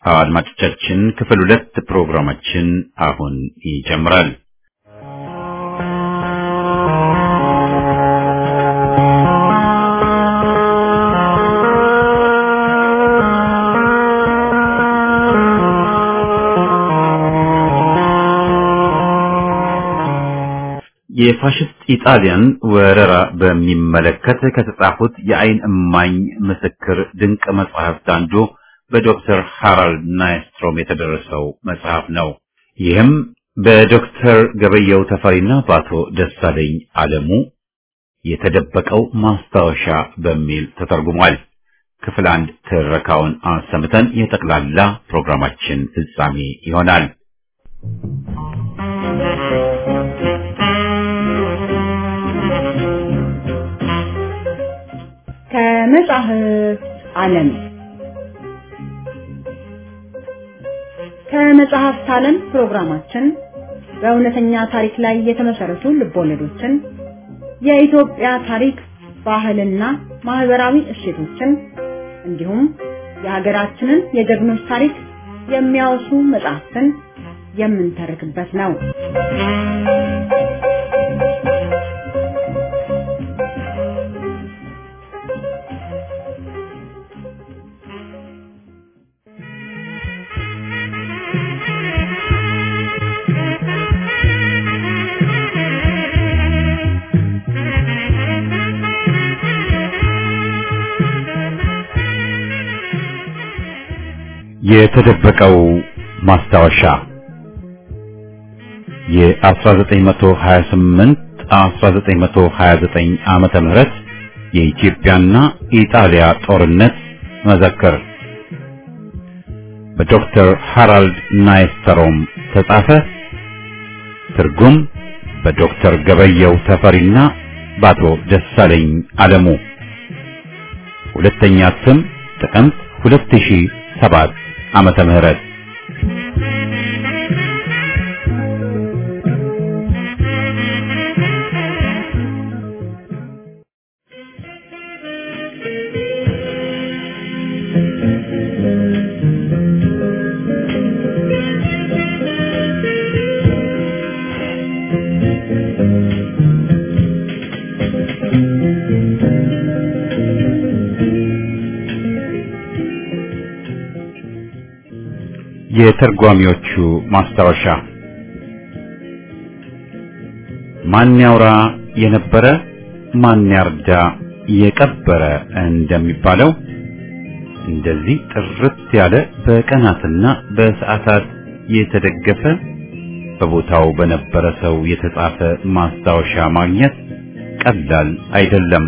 አድማጮቻችን ክፍል 2 ፕሮግራማችን አሁን ይጀምራል። የፋሽስት ኢጣሊያን ወረራ በሚመለከት ከተጻፉት የአይን እማኝ ምስክር ድንቅ መጽሐፍት አንዱ በዶክተር ሃራልድ ናይስትሮም የተደረሰው መጽሐፍ ነው። ይህም በዶክተር ገበየው ተፈሪና በአቶ ደሳለኝ አለሙ የተደበቀው ማስታወሻ በሚል ተተርጉሟል። ክፍል 1 ትረካውን አሰምተን የጠቅላላ ፕሮግራማችን ፍጻሜ ይሆናል። ከመጽሐፍ ዓለም ከመጽሐፍት ዓለም ፕሮግራማችን በእውነተኛ ታሪክ ላይ የተመሰረቱ ልቦለዶችን፣ የኢትዮጵያ ታሪክ፣ ባህልና ማህበራዊ እሴቶችን እንዲሁም የሀገራችንን የጀግኖች ታሪክ የሚያወሱ መጽሐፍትን የምንተርክበት ነው። የተደበቀው ማስታወሻ የ1928-1929 ዓመተ ምህረት የኢትዮጵያና ኢጣሊያ ጦርነት መዘክር በዶክተር ሃራልድ ናይስትሮም ተጻፈ። ትርጉም በዶክተር ገበየው ተፈሪና በአቶ ደሳለኝ አለሙ። ሁለተኛ ስም ጥቅምት 2007 ዓመተ ምህረት። የተርጓሚዎቹ ማስታወሻ። ማን ያውራ የነበረ ማን ያርዳ የቀበረ እንደሚባለው እንደዚህ ጥርት ያለ በቀናትና በሰዓታት የተደገፈ በቦታው በነበረ ሰው የተጻፈ ማስታወሻ ማግኘት ቀላል አይደለም።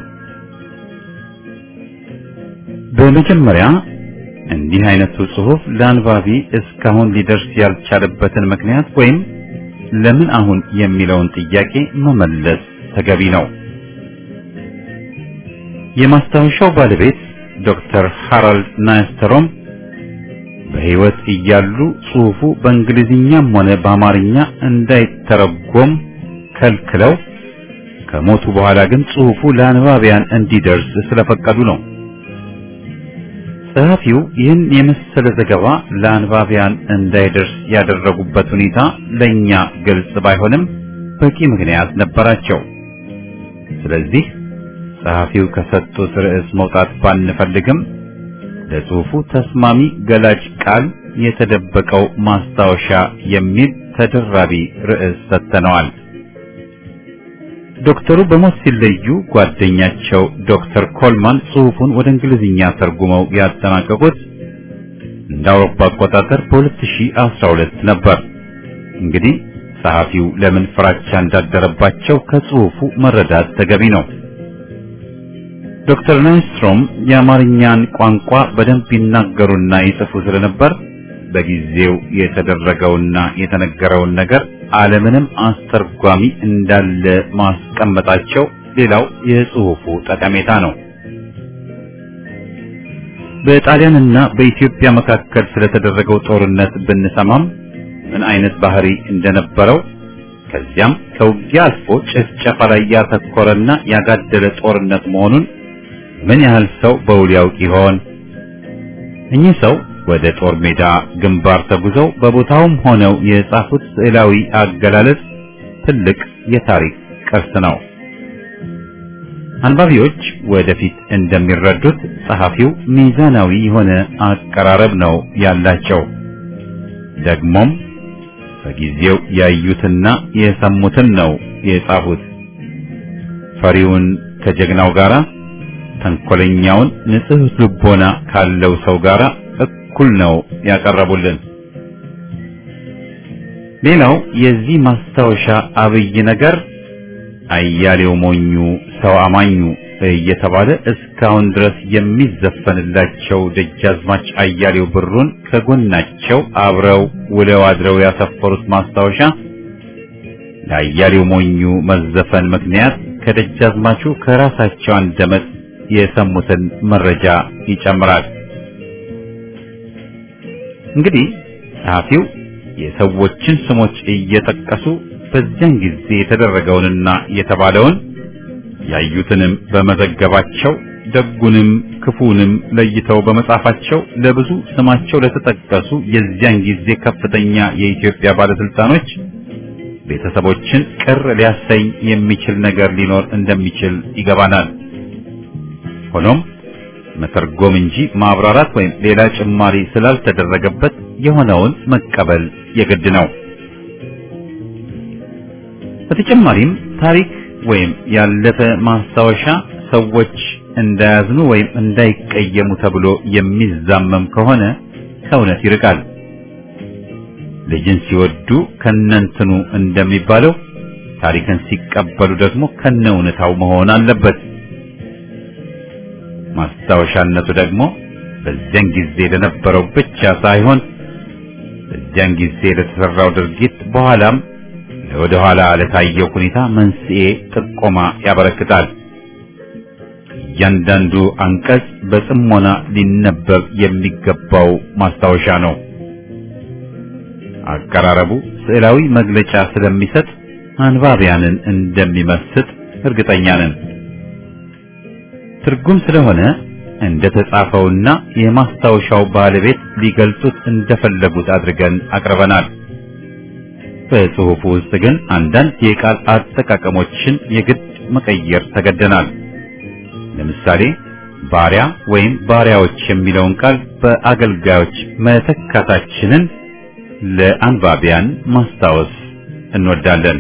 በመጀመሪያ እንዲህ አይነቱ ጽሑፍ ለአንባቢ እስካሁን ሊደርስ ያልቻለበትን ምክንያት ወይም ለምን አሁን የሚለውን ጥያቄ መመለስ ተገቢ ነው። የማስታወሻው ባለቤት ዶክተር ሃራልድ ናይስትሮም በሕይወት እያሉ ጽሑፉ በእንግሊዝኛም ሆነ በአማርኛ እንዳይተረጎም ከልክለው ከሞቱ በኋላ ግን ጽሑፉ ለአንባቢያን እንዲደርስ ስለፈቀዱ ነው። ጸሐፊው ይህን የመሰለ ዘገባ ለአንባቢያን እንዳይደርስ ያደረጉበት ሁኔታ ለኛ ግልጽ ባይሆንም በቂ ምክንያት ነበራቸው። ስለዚህ ጸሐፊው ከሰጡት ርዕስ መውጣት ባንፈልግም ለጽሑፉ ተስማሚ ገላጭ ቃል የተደበቀው ማስታወሻ የሚል ተደራቢ ርዕስ ሰጥተነዋል። ዶክተሩ በሞት ሲለዩ ጓደኛቸው ዶክተር ኮልማን ጽሑፉን ወደ እንግሊዝኛ ተርጉመው ያጠናቀቁት እንደ አውሮፓ አቆጣጠር በ2012 ነበር። እንግዲህ ጸሐፊው ለምን ፍራቻ እንዳደረባቸው ከጽሑፉ መረዳት ተገቢ ነው። ዶክተር ናይስትሮም የአማርኛን ቋንቋ በደንብ ይናገሩና ይጽፉ ስለነበር በጊዜው የተደረገውና የተነገረውን ነገር ዓለምንም አስተርጓሚ እንዳለ ማስቀመጣቸው ሌላው የጽሑፉ ጠቀሜታ ነው። በጣሊያንና በኢትዮጵያ መካከል ስለተደረገው ጦርነት ብንሰማም ምን አይነት ባህሪ እንደነበረው ከዚያም ከውጊያ አልፎ ጭፍጨፋ ላይ ያተኮረና ያጋደለ ጦርነት መሆኑን ምን ያህል ሰው በውል ያውቅ ይሆን? እኚህ ሰው ወደ ጦር ሜዳ ግንባር ተጉዘው በቦታውም ሆነው የጻፉት ስዕላዊ አገላለጽ ትልቅ የታሪክ ቅርስ ነው። አንባቢዎች ወደፊት እንደሚረዱት ጸሐፊው ሚዛናዊ የሆነ አቀራረብ ነው ያላቸው። ደግሞም በጊዜው ያዩትና የሰሙትን ነው የጻፉት። ፈሪውን ከጀግናው ጋራ፣ ተንኮለኛውን ንጹሕ ልቦና ካለው ሰው ጋራ እኩል ነው ያቀረቡልን። ሌላው የዚህ ማስታወሻ አብይ ነገር አያሌው ሞኙ ሰው አማኙ እየተባለ እስካሁን ድረስ የሚዘፈንላቸው ደጃዝማች አያሌው ብሩን ከጎናቸው አብረው ውለው አድረው ያሰፈሩት ማስታወሻ ለአያሌው ሞኙ መዘፈን ምክንያት ከደጃዝማቹ ከራሳቸው አንደበት የሰሙትን መረጃ ይጨምራል። እንግዲህ ጸሐፊው የሰዎችን ስሞች እየጠቀሱ በዚያን ጊዜ የተደረገውንና የተባለውን ያዩትንም በመዘገባቸው ደጉንም ክፉንም ለይተው በመጻፋቸው ለብዙ ስማቸው ለተጠቀሱ የዚያን ጊዜ ከፍተኛ የኢትዮጵያ ባለስልጣኖች ቤተሰቦችን ቅር ሊያሰኝ የሚችል ነገር ሊኖር እንደሚችል ይገባናል። ሆኖም መተርጎም እንጂ ማብራራት ወይም ሌላ ጭማሪ ስላልተደረገበት የሆነውን መቀበል የግድ ነው። በተጨማሪም ታሪክ ወይም ያለፈ ማስታወሻ ሰዎች እንዳያዝኑ ወይም እንዳይቀየሙ ተብሎ የሚዛመም ከሆነ ከእውነት ይርቃል። ልጅን ሲወዱ ከነንትኑ እንደሚባለው ታሪክን ሲቀበሉ ደግሞ ከነእውነታው መሆን አለበት። ማስታወሻነቱ ደግሞ በዚያን ጊዜ ለነበረው ብቻ ሳይሆን በዚያን ጊዜ ለተሰራው ድርጊት በኋላም ወደ ኋላ ለታየው ሁኔታ መንስኤ ጥቆማ ያበረክታል። እያንዳንዱ አንቀጽ በጽሞና ሊነበብ የሚገባው ማስታወሻ ነው። አቀራረቡ ስዕላዊ መግለጫ ስለሚሰጥ አንባቢያንን እንደሚመስጥ እርግጠኛ ነን። ትርጉም ስለሆነ እንደተጻፈውና የማስታወሻው ባለቤት ሊገልጹት እንደፈለጉት አድርገን አቅርበናል። በጽሑፉ ውስጥ ግን አንዳንድ የቃል አጠቃቀሞችን የግድ መቀየር ተገደናል። ለምሳሌ ባሪያ ወይም ባሪያዎች የሚለውን ቃል በአገልጋዮች መተካታችንን ለአንባቢያን ማስታወስ እንወዳለን።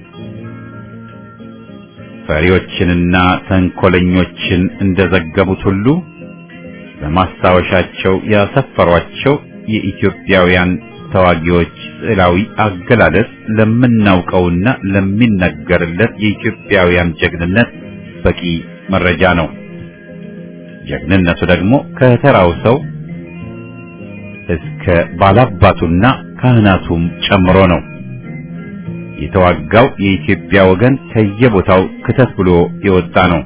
ፈሪዎችንና ተንኮለኞችን እንደዘገቡት ሁሉ በማስታወሻቸው ያሰፈሯቸው የኢትዮጵያውያን ተዋጊዎች ስዕላዊ አገላለጽ ለምናውቀውና ለሚነገርለት የኢትዮጵያውያን ጀግንነት በቂ መረጃ ነው። ጀግንነቱ ደግሞ ከተራው ሰው እስከ ባላባቱና ካህናቱም ጨምሮ ነው። የተዋጋው የኢትዮጵያ ወገን ከየቦታው ክተት ብሎ የወጣ ነው።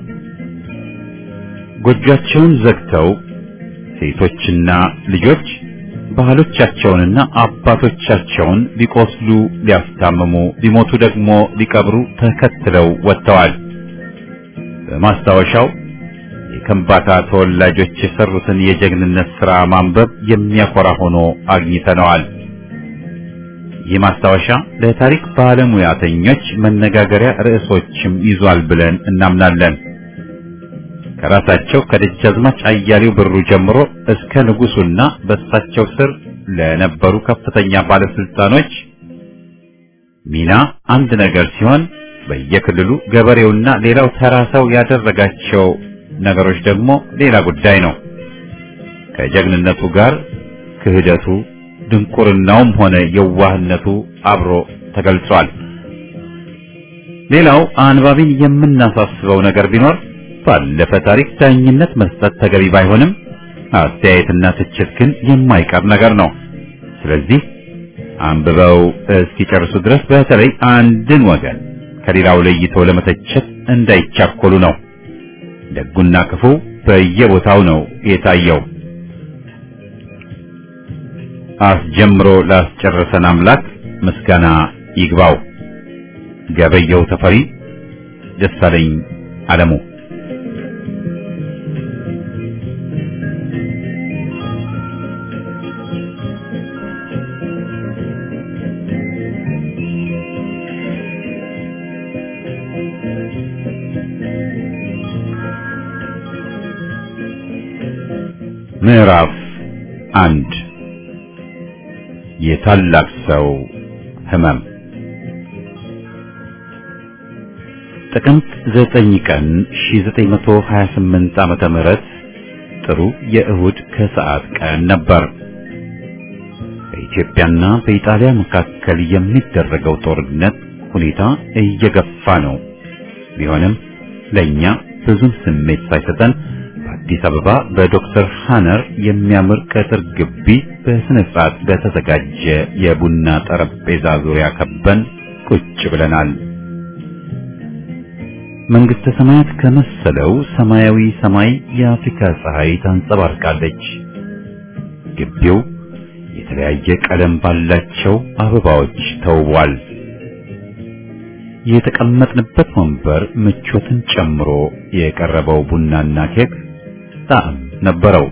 ጎጆቻቸውን ዘግተው ሴቶችና ልጆች ባህሎቻቸውንና አባቶቻቸውን ሊቆስሉ ሊያስታምሙ ሊሞቱ ደግሞ ሊቀብሩ ተከትለው ወጥተዋል። በማስታወሻው የከምባታ ተወላጆች የሰሩትን የጀግንነት ሥራ ማንበብ የሚያኮራ ሆኖ አግኝተነዋል። ይህ ማስታወሻ ለታሪክ ባለሙያተኞች መነጋገሪያ ርዕሶችም ይዟል ብለን እናምናለን። ከራሳቸው ከደጃዝማች አያሌው ብሩ ጀምሮ እስከ ንጉሱና በእሳቸው ስር ለነበሩ ከፍተኛ ባለስልጣኖች ሚና አንድ ነገር ሲሆን በየክልሉ ገበሬውና ሌላው ተራ ሰው ያደረጋቸው ነገሮች ደግሞ ሌላ ጉዳይ ነው። ከጀግንነቱ ጋር ክህደቱ፣ ድንቁርናውም ሆነ የዋህነቱ አብሮ ተገልጿል። ሌላው አንባቢን የምናሳስበው ነገር ቢኖር ባለፈ ታሪክ ዳኝነት መስጠት ተገቢ ባይሆንም አስተያየትና ትችት ግን የማይቀር ነገር ነው። ስለዚህ አንብበው እስኪጨርሱ ድረስ በተለይ አንድን ወገን ከሌላው ለይቶ ለመተቸት እንዳይቻኮሉ ነው። ደጉና ክፉ በየቦታው ነው የታየው። አስጀምሮ ላስጨረሰን አምላክ ምስጋና ይግባው። ገበየው ተፈሪ፣ ደሳለኝ አለሙ። ምዕራፍ 1 የታላቅ ሰው ህመም። ጥቅምት 9 ቀን 1928 ዓመተ ምህረት ጥሩ የእሁድ ከሰዓት ቀን ነበር። በኢትዮጵያና በኢጣሊያ መካከል የሚደረገው ጦርነት ሁኔታ እየገፋ ነው። ቢሆንም ለኛ ብዙም ስሜት ሳይሰጠን በአዲስ አበባ በዶክተር ሃነር የሚያምር ቅጥር ግቢ በስነ ስርዓት በተዘጋጀ የቡና ጠረጴዛ ዙሪያ ከበን ቁጭ ብለናል። መንግስተ ሰማያት ከመሰለው ሰማያዊ ሰማይ የአፍሪካ ፀሐይ ታንጸባርቃለች። ግቢው የተለያየ ቀለም ባላቸው አበባዎች ተውቧል። የተቀመጥንበት ወንበር ምቾትን ጨምሮ የቀረበው ቡናና ኬክ ጣዕም ነበረው።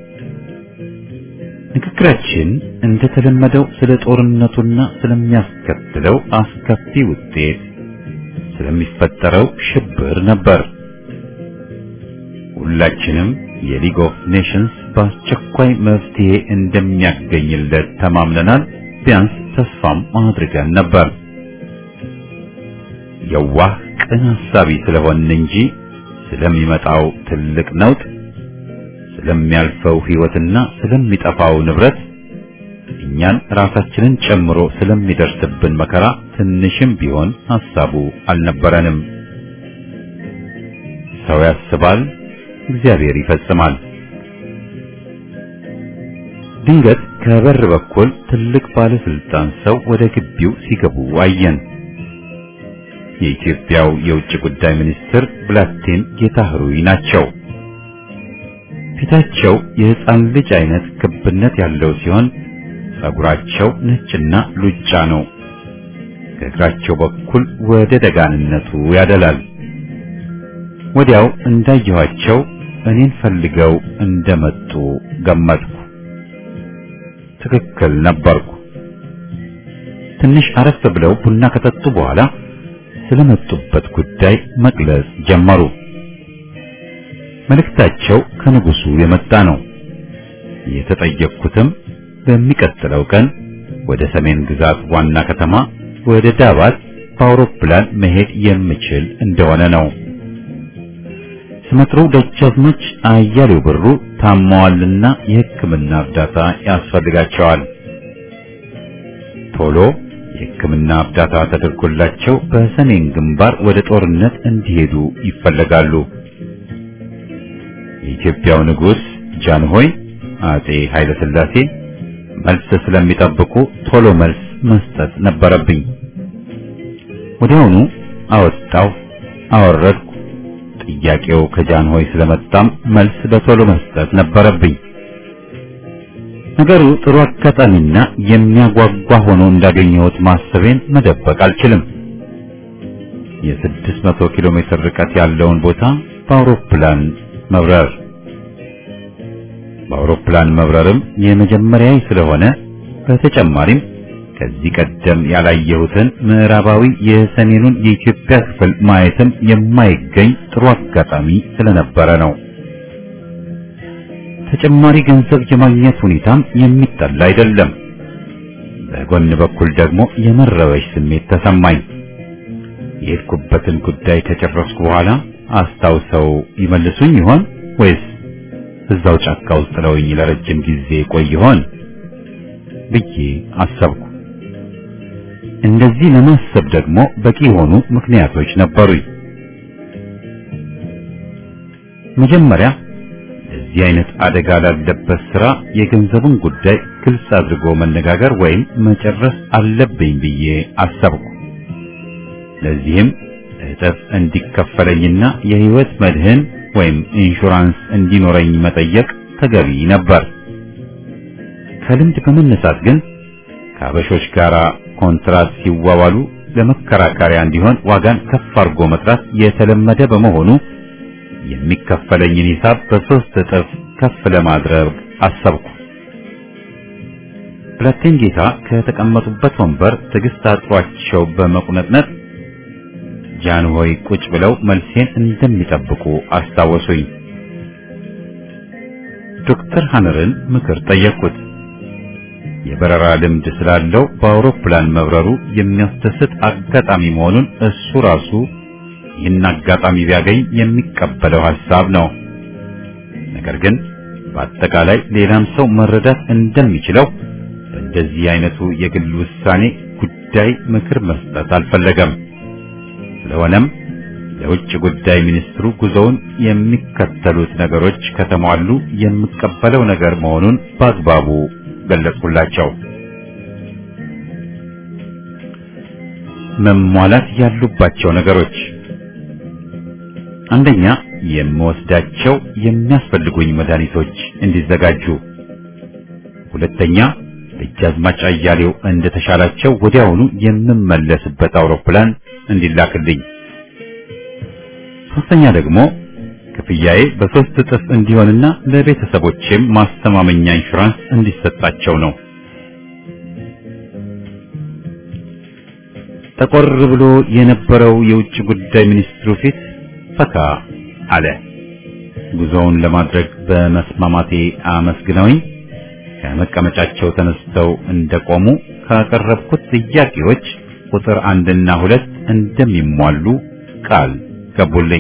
ንግግራችን እንደተለመደው ስለ ጦርነቱና ስለሚያስከትለው አስከፊ ውጤት፣ ስለሚፈጠረው ሽብር ነበር። ሁላችንም የሊግ ኦፍ ኔሽንስ በአስቸኳይ መፍትሄ እንደሚያገኝለት ተማምነናል። ቢያንስ ተስፋም አድርገን ነበር። የዋህ ቅን ሐሳቢ ስለሆን እንጂ ስለሚመጣው ትልቅ ነውጥ፣ ስለሚያልፈው ሕይወትና ስለሚጠፋው ንብረት፣ እኛን ራሳችንን ጨምሮ ስለሚደርስብን መከራ ትንሽም ቢሆን ሐሳቡ አልነበረንም። ሰው ያስባል፣ እግዚአብሔር ይፈጽማል። ድንገት ከበር በኩል ትልቅ ባለስልጣን ሰው ወደ ግቢው ሲገቡ አየን። የኢትዮጵያው የውጭ ጉዳይ ሚኒስትር ብላቴን ጌታህሩይ ናቸው። ፊታቸው የሕፃን ልጅ አይነት ክብነት ያለው ሲሆን ጸጉራቸው ነጭና ሉጫ ነው። ከእግራቸው በኩል ወደ ደጋንነቱ ያደላል። ወዲያው እንዳየኋቸው እኔን ፈልገው እንደመጡ ገመትኩ። ትክክል ነበርኩ። ትንሽ አረፍ ብለው ቡና ከጠጡ በኋላ ስለመጡበት ጉዳይ መግለጽ ጀመሩ። መልእክታቸው ከንጉሱ የመጣ ነው። የተጠየቅኩትም በሚቀጥለው ቀን ወደ ሰሜን ግዛት ዋና ከተማ ወደ ዳባት በአውሮፕላን መሄድ የምችል እንደሆነ ነው። ስመጥሩ ደጃዝማች አያሌው ብሩ ታመዋልና የሕክምና እርዳታ ያስፈልጋቸዋል። ቶሎ የሕክምና እርዳታ ተደርጎላቸው በሰሜን ግንባር ወደ ጦርነት እንዲሄዱ ይፈለጋሉ። የኢትዮጵያው ንጉሥ ጃንሆይ አጤ ኃይለ ሥላሴ መልስ ስለሚጠብቁ ቶሎ መልስ መስጠት ነበረብኝ። ወዲያውኑ አወጣው አወረድኩ። ጥያቄው ከጃንሆይ ስለመጣም መልስ በቶሎ መስጠት ነበረብኝ። ነገሩ ጥሩ አጋጣሚና የሚያጓጓ ሆኖ እንዳገኘሁት ማሰቤን መደበቅ አልችልም። የ600 ኪሎ ሜትር ርቀት ያለውን ቦታ በአውሮፕላን መብረርም የመጀመሪያዬ ስለሆነ በተጨማሪም ከዚህ ቀደም ያላየሁትን ምዕራባዊ የሰሜኑን የኢትዮጵያ ክፍል ማየትም የማይገኝ ጥሩ አጋጣሚ ስለነበረ ነው። ተጨማሪ ገንዘብ የማግኘት ሁኔታም የሚጠላ አይደለም። በጎን በኩል ደግሞ የመረበሽ ስሜት ተሰማኝ። የሄድኩበትን ጉዳይ ከጨረስኩ በኋላ አስታውሰው ይመልሱኝ ይሆን ወይስ እዛው ጫካ ውስጥ ጥለውኝ ለረጅም ጊዜ ቆይ ይሆን ብዬ አሰብኩ። እንደዚህ ለማሰብ ደግሞ በቂ የሆኑ ምክንያቶች ነበሩኝ። መጀመሪያ ለዚህ አይነት አደጋ ላለበት ስራ የገንዘቡን ጉዳይ ግልጽ አድርጎ መነጋገር ወይም መጨረስ አለብኝ ብዬ አሰብኩ። ለዚህም እጥፍ እንዲከፈለኝና የህይወት መድህን ወይም ኢንሹራንስ እንዲኖረኝ መጠየቅ ተገቢ ነበር። ከልምድ በመነሳት ግን ከአበሾች ጋር ኮንትራት ሲዋዋሉ ለመከራከሪያ እንዲሆን ዋጋን ከፍ አድርጎ መጥራት የተለመደ በመሆኑ የሚከፈለኝን ሂሳብ በ3 እጥፍ ከፍ ለማድረግ አሰብኩ። ብላቴን ጌታ ከተቀመጡበት ወንበር ትዕግስት አጥሯቸው በመቁነጥነጥ ጃንሆይ ቁጭ ብለው መልሴን እንደሚጠብቁ አስታወሱኝ። ዶክተር ሐነርን ምክር ጠየቅኩት። የበረራ ልምድ ስላለው በአውሮፕላን መብረሩ የሚያስደስት አጋጣሚ መሆኑን እሱ ራሱ ይህን አጋጣሚ ቢያገኝ የሚቀበለው ሐሳብ ነው። ነገር ግን በአጠቃላይ ሌላም ሰው መረዳት እንደሚችለው በእንደዚህ አይነቱ የግል ውሳኔ ጉዳይ ምክር መስጠት አልፈለገም። ስለሆነም ለውጭ ጉዳይ ሚኒስትሩ ጉዞውን የሚከተሉት ነገሮች ከተሟሉ የሚቀበለው ነገር መሆኑን በአግባቡ ገለጽኩላቸው። መሟላት ያሉባቸው ነገሮች፣ አንደኛ የምወስዳቸው የሚያስፈልጉኝ መድኃኒቶች እንዲዘጋጁ፣ ሁለተኛ ደጃዝማች አያሌው እንደተሻላቸው ወዲያውኑ የምመለስበት አውሮፕላን እንዲላክልኝ፣ ሶስተኛ ደግሞ ክፍያዬ በሶስት እጥፍ እንዲሆንና ለቤተሰቦቼም ማስተማመኛ ኢንሹራንስ እንዲሰጣቸው ነው። ጠቆር ብሎ የነበረው የውጭ ጉዳይ ሚኒስትሩ ፊት ፈካ አለ። ጉዞውን ለማድረግ በመስማማቴ አመስግነውኝ ከመቀመጫቸው ተነስተው እንደቆሙ ካቀረብኩት ጥያቄዎች ቁጥር 1 እና 2 እንደሚሟሉ ቃል ገቡልኝ።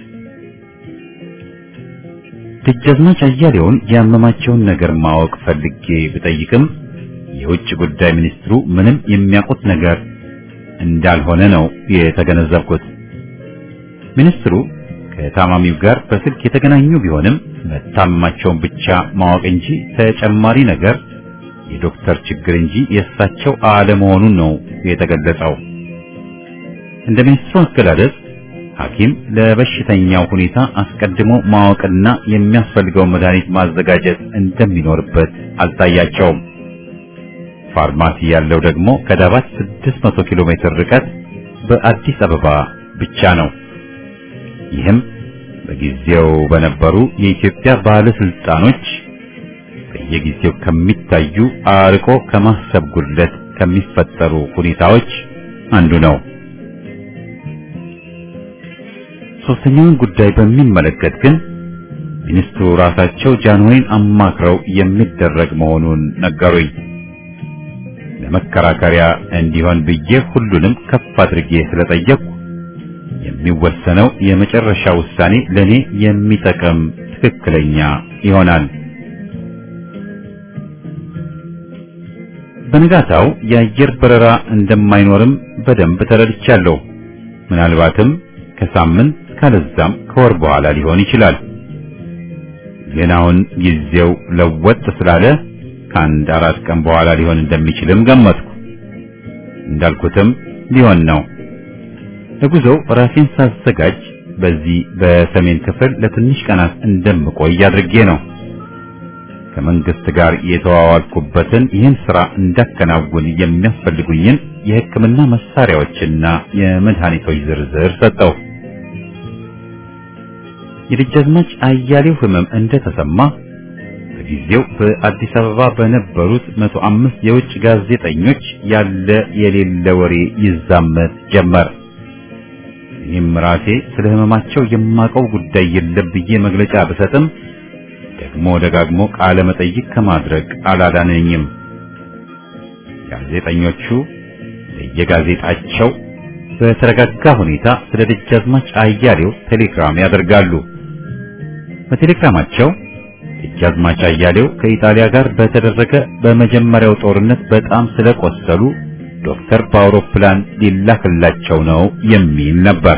ደጃዝማች አያሌውን ያመማቸውን ነገር ማወቅ ፈልጌ ብጠይቅም የውጭ ጉዳይ ሚኒስትሩ ምንም የሚያውቁት ነገር እንዳልሆነ ነው የተገነዘብኩት። ሚኒስትሩ ከታማሚው ጋር በስልክ የተገናኙ ቢሆንም መታመማቸውን ብቻ ማወቅ እንጂ ተጨማሪ ነገር የዶክተር ችግር እንጂ የእሳቸው አለመሆኑን ነው የተገለጸው። እንደ ሚኒስትሩ አገላለጽ ሐኪም ለበሽተኛው ሁኔታ አስቀድሞ ማወቅና የሚያስፈልገውን መድኃኒት ማዘጋጀት እንደሚኖርበት አልታያቸውም። ፋርማሲ ያለው ደግሞ ከዳባት 600 ኪሎ ሜትር ርቀት በአዲስ አበባ ብቻ ነው። ይህም በጊዜው በነበሩ የኢትዮጵያ ባለስልጣኖች በየጊዜው ከሚታዩ አርቆ ከማሰብ ጉድለት ከሚፈጠሩ ሁኔታዎች አንዱ ነው። ሶስተኛውን ጉዳይ በሚመለከት ግን ሚኒስትሩ ራሳቸው ጃንሆይን አማክረው የሚደረግ መሆኑን ነገሩኝ። ለመከራከሪያ እንዲሆን ብዬ ሁሉንም ከፍ አድርጌ ስለጠየቅኩ የሚወሰነው የመጨረሻ ውሳኔ ለኔ የሚጠቅም ትክክለኛ ይሆናል። በንጋታው የአየር በረራ እንደማይኖርም በደንብ ተረድቻለሁ። ምናልባትም ከሳምንት ካለዛም ከወር በኋላ ሊሆን ይችላል። ግን አሁን ጊዜው ለወጥ ስላለ ከአንድ 4 ቀን በኋላ ሊሆን እንደሚችልም ገመትኩ። እንዳልኩትም ሊሆን ነው። ለጉዞው ራሴን ሳዘጋጅ በዚህ በሰሜን ክፍል ለትንሽ ቀናት እንደምቆይ አድርጌ ነው። ከመንግስት ጋር የተዋዋልኩበትን ይህን ሥራ እንዳከናውን የሚያስፈልጉኝን የሕክምና መሳሪያዎችና የመድኃኒቶች ዝርዝር ሰጠው። የደጃዝማች አያሌው ሕመም እንደተሰማ በጊዜው በአዲስ አበባ በነበሩት 105 የውጭ ጋዜጠኞች ያለ የሌለ ወሬ ይዛመት ጀመር። እኔም ራሴ ስለ ሕመማቸው የማውቀው ጉዳይ የለም ብዬ መግለጫ ብሰጥም ደግሞ ደጋግሞ ቃለ መጠይቅ ከማድረግ አላዳነኝም። ጋዜጠኞቹ ለየጋዜጣቸው በተረጋጋ ሁኔታ ስለ ደጃዝማች አያሌው ቴሌግራም ያደርጋሉ። በቴሌግራማቸው ደጃዝማች አያሌው ከኢጣሊያ ጋር በተደረገ በመጀመሪያው ጦርነት በጣም ስለቆሰሉ ዶክተር በአውሮፕላን ሊላክላቸው ነው የሚል ነበር።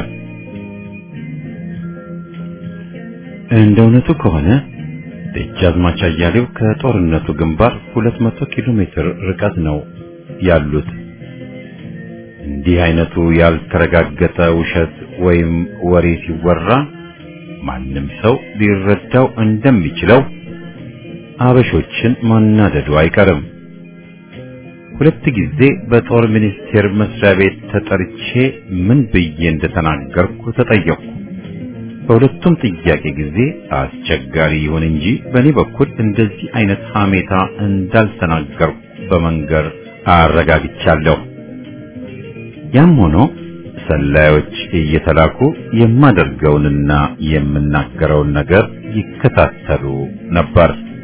እንደ እውነቱ ከሆነ ደጃዝማች አያሌው ከጦርነቱ ግንባር 200 ኪሎ ሜትር ርቀት ነው ያሉት። እንዲህ አይነቱ ያልተረጋገጠ ውሸት ወይም ወሬ ሲወራ ማንም ሰው ሊረዳው እንደሚችለው አበሾችን ማናደዱ አይቀርም። 2 ጊዜ በጦር ሚኒስቴር መስሪያ ቤት ተጠርቼ ምን ብዬ እንደተናገርኩ ተጠየቅኩ። በሁለቱም ጥያቄ ጊዜ አስቸጋሪ ይሁን እንጂ በእኔ በኩል እንደዚህ አይነት ሐሜታ እንዳልተናገርኩ በመንገር አረጋግጫለሁ። ያም ሆኖ ሰላዮች እየተላኩ የማደርገውንና የምናገረውን ነገር ይከታተሉ ነበር።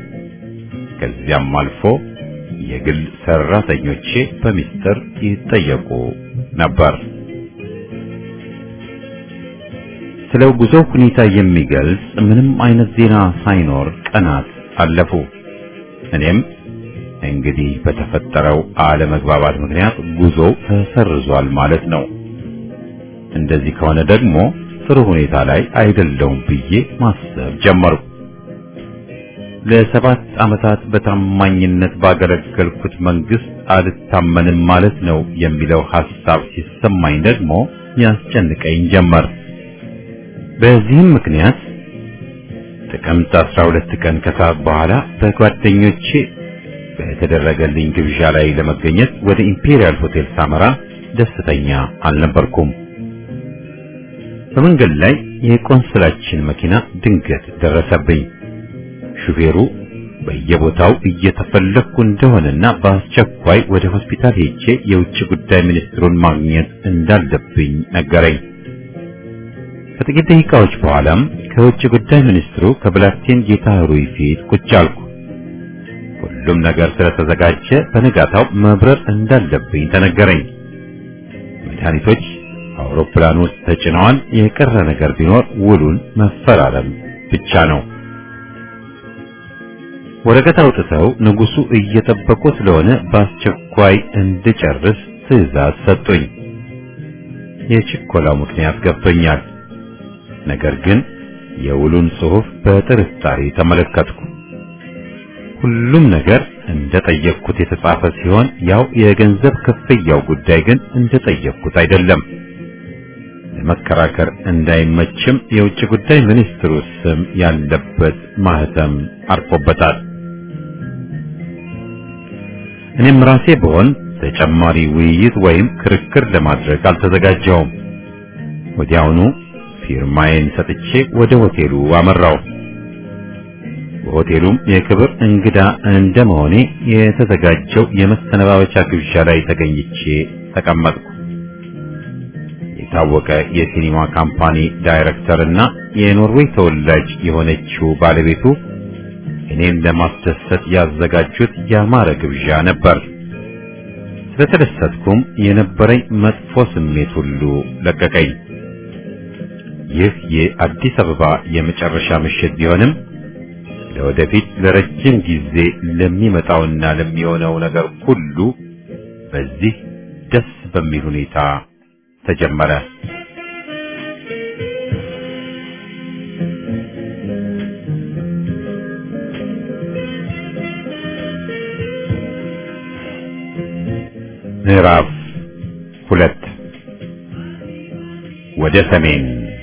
ከዚያም አልፎ የግል ሰራተኞቼ በሚስጥር ይጠየቁ ነበር። ስለ ጉዞ ሁኔታ የሚገልጽ ምንም አይነት ዜና ሳይኖር ቀናት አለፉ። እኔም እንግዲህ በተፈጠረው አለመግባባት ምክንያት ጉዞው ተሰርዟል ማለት ነው። እንደዚህ ከሆነ ደግሞ ጥሩ ሁኔታ ላይ አይደለሁም ብዬ ማሰብ ጀመርኩ። ለ7 ዓመታት በታማኝነት ባገለገልኩት መንግስት አልታመንም ማለት ነው የሚለው ሐሳብ ሲሰማኝ ደግሞ ያስጨንቀኝ ጀመር። በዚህም ምክንያት ጥቅምት 12 ቀን ከሰዓት በኋላ በጓደኞቼ በተደረገልኝ ግብዣ ላይ ለመገኘት ወደ ኢምፔሪያል ሆቴል ሳመራ ደስተኛ አልነበርኩም። በመንገድ ላይ የቆንስላችን መኪና ድንገት ደረሰብኝ። ሹፌሩ በየቦታው እየተፈለኩ እንደሆነና በአስቸኳይ ወደ ሆስፒታል ሄጄ የውጭ ጉዳይ ሚኒስትሩን ማግኘት እንዳለብኝ ነገረኝ። ከጥቂት ደቂቃዎች በኋላም ከውጭ ጉዳይ ሚኒስትሩ ከብላቴን ጌታህሩይ ፊት ቁጭ አልኩ። ሁሉም ነገር ስለተዘጋጀ በነጋታው መብረር እንዳለብኝ ተነገረኝ። መድኃኒቶች አውሮፕላን ውስጥ ተጭነዋል። የቀረ ነገር ቢኖር ውሉን መፈራረም ብቻ ነው። ወረቀት አውጥተው ንጉሱ እየጠበቁ ስለሆነ በአስቸኳይ እንድጨርስ ትዕዛዝ ሰጡኝ። የችኮላው ምክንያት ገብቶኛል። ነገር ግን የውሉን ጽሑፍ በጥርጣሬ ተመለከትኩ። ሁሉም ነገር እንደጠየቅኩት የተጻፈ ሲሆን ያው የገንዘብ ክፍያው ጉዳይ ግን እንደጠየቅኩት አይደለም። ለመከራከር እንዳይመችም የውጭ ጉዳይ ሚኒስትሩ ስም ያለበት ማህተም አርፎበታል። እኔም ራሴ ብሆን ተጨማሪ ውይይት ወይም ክርክር ለማድረግ አልተዘጋጀውም። ወዲያውኑ ፊርማዬን ሰጥቼ ወደ ሆቴሉ አመራው። በሆቴሉም የክብር እንግዳ እንደመሆኔ የተዘጋጀው የመሰነባበቻ ግብዣ ላይ ተገኝቼ ተቀመጥኩ። የታወቀ የሲኒማ ካምፓኒ ዳይሬክተርና የኖርዌይ ተወላጅ የሆነችው ባለቤቱ እኔን ለማስደሰት ያዘጋጁት ያማረ ግብዣ ነበር። ስለተደሰትኩም የነበረኝ መጥፎ ስሜት ሁሉ ለቀቀኝ። ይህ የአዲስ አበባ የመጨረሻ ምሽት ቢሆንም ለወደፊት ለረጅም ጊዜ ለሚመጣውና ለሚሆነው ነገር ሁሉ በዚህ ደስ በሚል ሁኔታ ተጀመረ። ምዕራፍ 2 ወደ ሰሜን።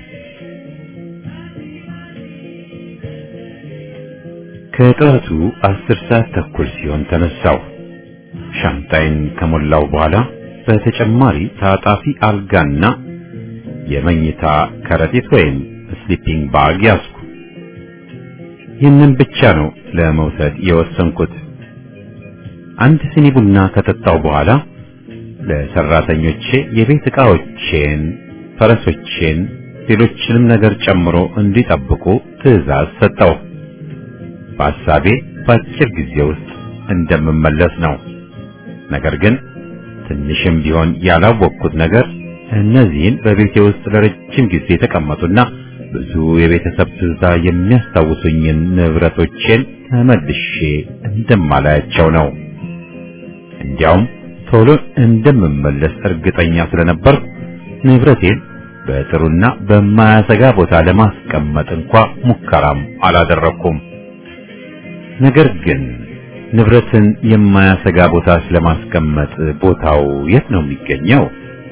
ከጠዋቱ 10 ሰዓት ተኩል ሲሆን ተነሳው። ሻንጣይን ከሞላው በኋላ በተጨማሪ ታጣፊ አልጋና የመኝታ ከረጢት ወይም ስሊፒንግ ባግ ያዝኩ። ይህንን ብቻ ነው ለመውሰድ የወሰንኩት። አንድ ሲኒ ቡና ከጠጣው በኋላ ለሰራተኞቼ የቤት ዕቃዎቼን፣ ፈረሶቼን፣ ሌሎችንም ነገር ጨምሮ እንዲጠብቁ ትዕዛዝ ሰጠው። በሐሳቤ በአጭር ጊዜ ውስጥ እንደምመለስ ነው። ነገር ግን ትንሽም ቢሆን ያላወቅኩት ነገር እነዚህን በቤቴ ውስጥ ለረጅም ጊዜ የተቀመጡና ብዙ የቤተሰብ ትዝታ የሚያስታውሱኝን ንብረቶቼን ተመልሼ እንደማላያቸው ነው። እንዲያውም ቶሎ እንደምመለስ እርግጠኛ ስለነበር ንብረቴን በጥሩና በማያሰጋ ቦታ ለማስቀመጥ እንኳ ሙከራም አላደረኩም። ነገር ግን ንብረትን የማያሰጋ ቦታ ስለማስቀመጥ ቦታው የት ነው የሚገኘው?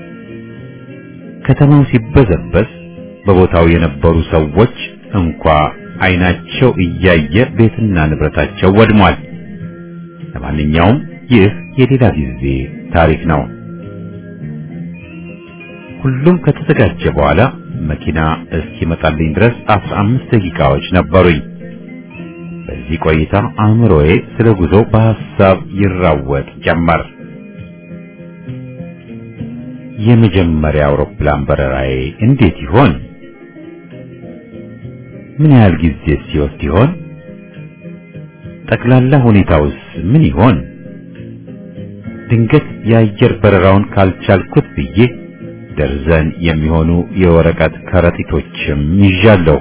ከተማው ሲበዘበዝ በቦታው የነበሩ ሰዎች እንኳ አይናቸው እያየ ቤትና ንብረታቸው ወድሟል። ለማንኛውም ይህ የሌላ ጊዜ ታሪክ ነው። ሁሉም ከተዘጋጀ በኋላ መኪና እስኪመጣልኝ ድረስ 15 ደቂቃዎች ነበሩኝ። በዚህ ቆይታ አእምሮዬ ስለ ጉዞ በሐሳብ ይራወጥ ጀመር። የመጀመሪያ አውሮፕላን በረራዬ እንዴት ይሆን? ምን ያህል ጊዜ ሲወስድ ይሆን? ጠቅላላ ሁኔታውስ ምን ይሆን? ድንገት የአየር በረራውን ካልቻልኩት ብዬ ደርዘን የሚሆኑ የወረቀት ከረጢቶችም ይዣለሁ።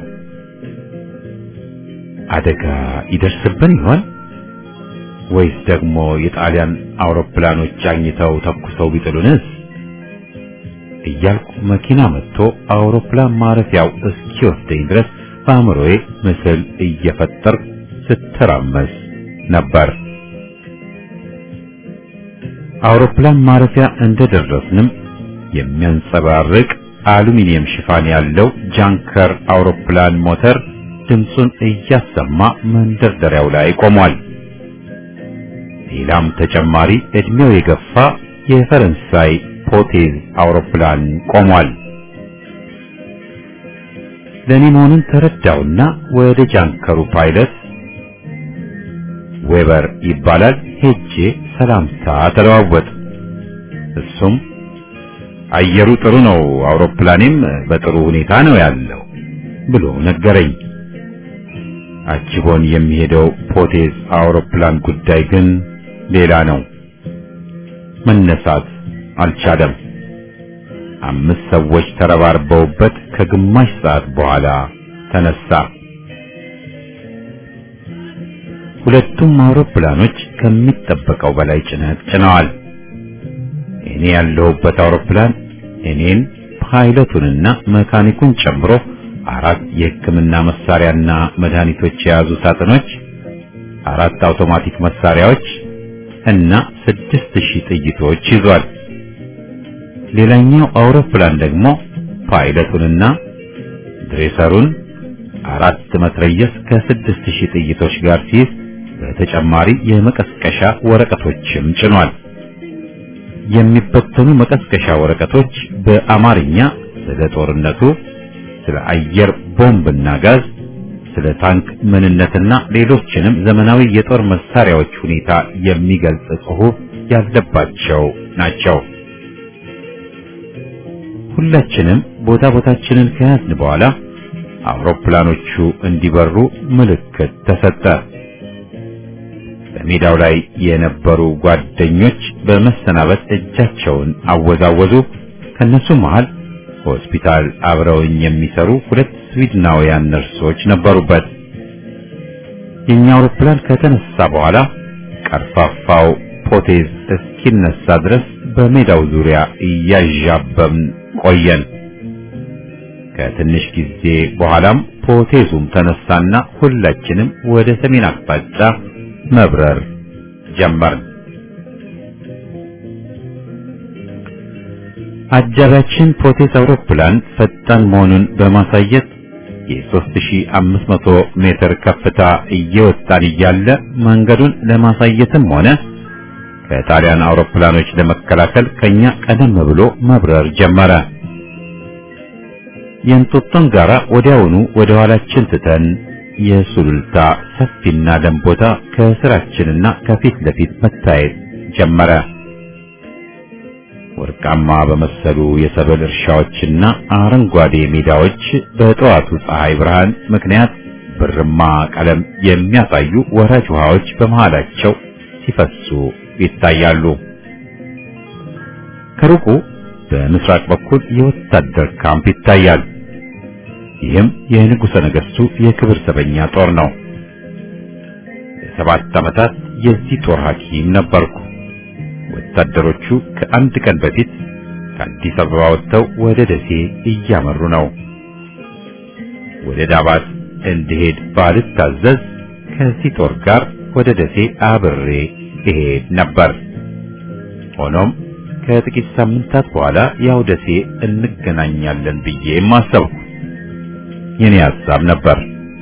አደጋ ይደርስብን ይሆን ወይስ ደግሞ የጣሊያን አውሮፕላኖች አግኝተው ተኩሰው ቢጥሉንስ እያልኩ መኪና መጥቶ አውሮፕላን ማረፊያው እስኪወስደኝ ድረስ በአእምሮዬ ምስል እየፈጠርኩ ስተራመስ ነበር። አውሮፕላን ማረፊያ እንደደረስንም የሚያንጸባርቅ አሉሚኒየም ሽፋን ያለው ጃንከር አውሮፕላን ሞተር ድምፁን እያሰማ መንደርደሪያው ላይ ቆሟል። ሌላም ተጨማሪ እድሜው የገፋ የፈረንሳይ ፖቴዝ አውሮፕላን ቆሟል። ለኔ መሆኑን ተረዳውና ወደ ጃንከሩ ፓይለት ዌበር ይባላል ሄጄ ሰላምታ ተለዋወጥ። እሱም አየሩ ጥሩ ነው፣ አውሮፕላኔም በጥሩ ሁኔታ ነው ያለው ብሎ ነገረኝ። አጅቦን የሚሄደው ፖቴዝ አውሮፕላን ጉዳይ ግን ሌላ ነው። መነሳት አልቻለም። 5 ሰዎች ተረባርበውበት ከግማሽ ሰዓት በኋላ ተነሳ። ሁለቱም አውሮፕላኖች ከሚጠበቀው በላይ ጭነት ጭነዋል። እኔ ያለሁበት አውሮፕላን እኔን ፓይለቱንና መካኒኩን ጨምሮ 4 የሕክምና መሳሪያና መድኃኒቶች የያዙ ሳጥኖች፣ 4 አውቶማቲክ መሳሪያዎች እና 6000 ጥይቶች ይዟል። ሌላኛው አውሮፕላን ደግሞ ፓይለቱንና ድሬሰሩን 4 መትረየስ ከ6000 ጥይቶች ጋር ሲይዝ በተጨማሪ የመቀስቀሻ ወረቀቶችም ጭኗል። የሚበተኑ መቀስቀሻ ወረቀቶች በአማርኛ ስለ ጦርነቱ፣ ስለ አየር ቦምብና ጋዝ፣ ስለ ታንክ ምንነትና ሌሎችንም ዘመናዊ የጦር መሳሪያዎች ሁኔታ የሚገልጽ ጽሑፍ ያለባቸው ናቸው። ሁላችንም ቦታችንን ከያዝን በኋላ አውሮፕላኖቹ እንዲበሩ ምልክት ተሰጠ። በሜዳው ላይ የነበሩ ጓደኞች በመሰናበት እጃቸውን አወዛወዙ። ከነሱ መሃል ሆስፒታል አብረውኝ የሚሰሩ 2 ስዊድናውያን ነርሶች ነበሩበት። የኛ አውሮፕላን ከተነሳ በኋላ ቀርፋፋው ፖቴዝ እስኪነሳ ድረስ በሜዳው ዙሪያ እያዣበብን ቆየን። ከትንሽ ጊዜ በኋላም ፖቴዙም ተነሳና ሁላችንም ወደ ሰሜን አቅጣጫ መብረር ጀመርን። አጃቢያችን ፖቴዝ አውሮፕላን ፈጣን መሆኑን በማሳየት የ3500 ሜትር ከፍታ እየወጣን እያለ መንገዱን ለማሳየትም ሆነ ከጣሊያን አውሮፕላኖች ለመከላከል ከኛ ቀደም ብሎ መብረር ጀመረ። የእንጦጦን ጋራ ወዲያውኑ ወደ ኋላችን ትተን የሱሉልታ ሰፊና ደም ቦታ ከስራችንና ከፊት ለፊት መታየት ጀመረ። ወርቃማ በመሰሉ የሰብል እርሻዎችና አረንጓዴ ሜዳዎች በጠዋቱ ፀሐይ ብርሃን ምክንያት ብርማ ቀለም የሚያሳዩ ወራጅ ውሃዎች በመሃላቸው ሲፈሱ ይታያሉ። ከሩቁ በምስራቅ በኩል የወታደር ካምፕ ይታያል። ይህም የንጉሠ ነገሥቱ የክብር ዘበኛ ጦር ነው። ለ7 ዓመታት የዚህ ጦር ሐኪም ነበርኩ። ወታደሮቹ ከአንድ ቀን በፊት ከአዲስ አበባ ወጥተው ወደ ደሴ እያመሩ ነው። ወደ ዳባት እንድሄድ ባልታዘዝ ከዚህ ጦር ጋር ወደ ደሴ አብሬ እሄድ ነበር። ሆኖም ከጥቂት ሳምንታት በኋላ ያው ደሴ እንገናኛለን ብዬ ማሰብኩ የኔ ሐሳብ ነበር።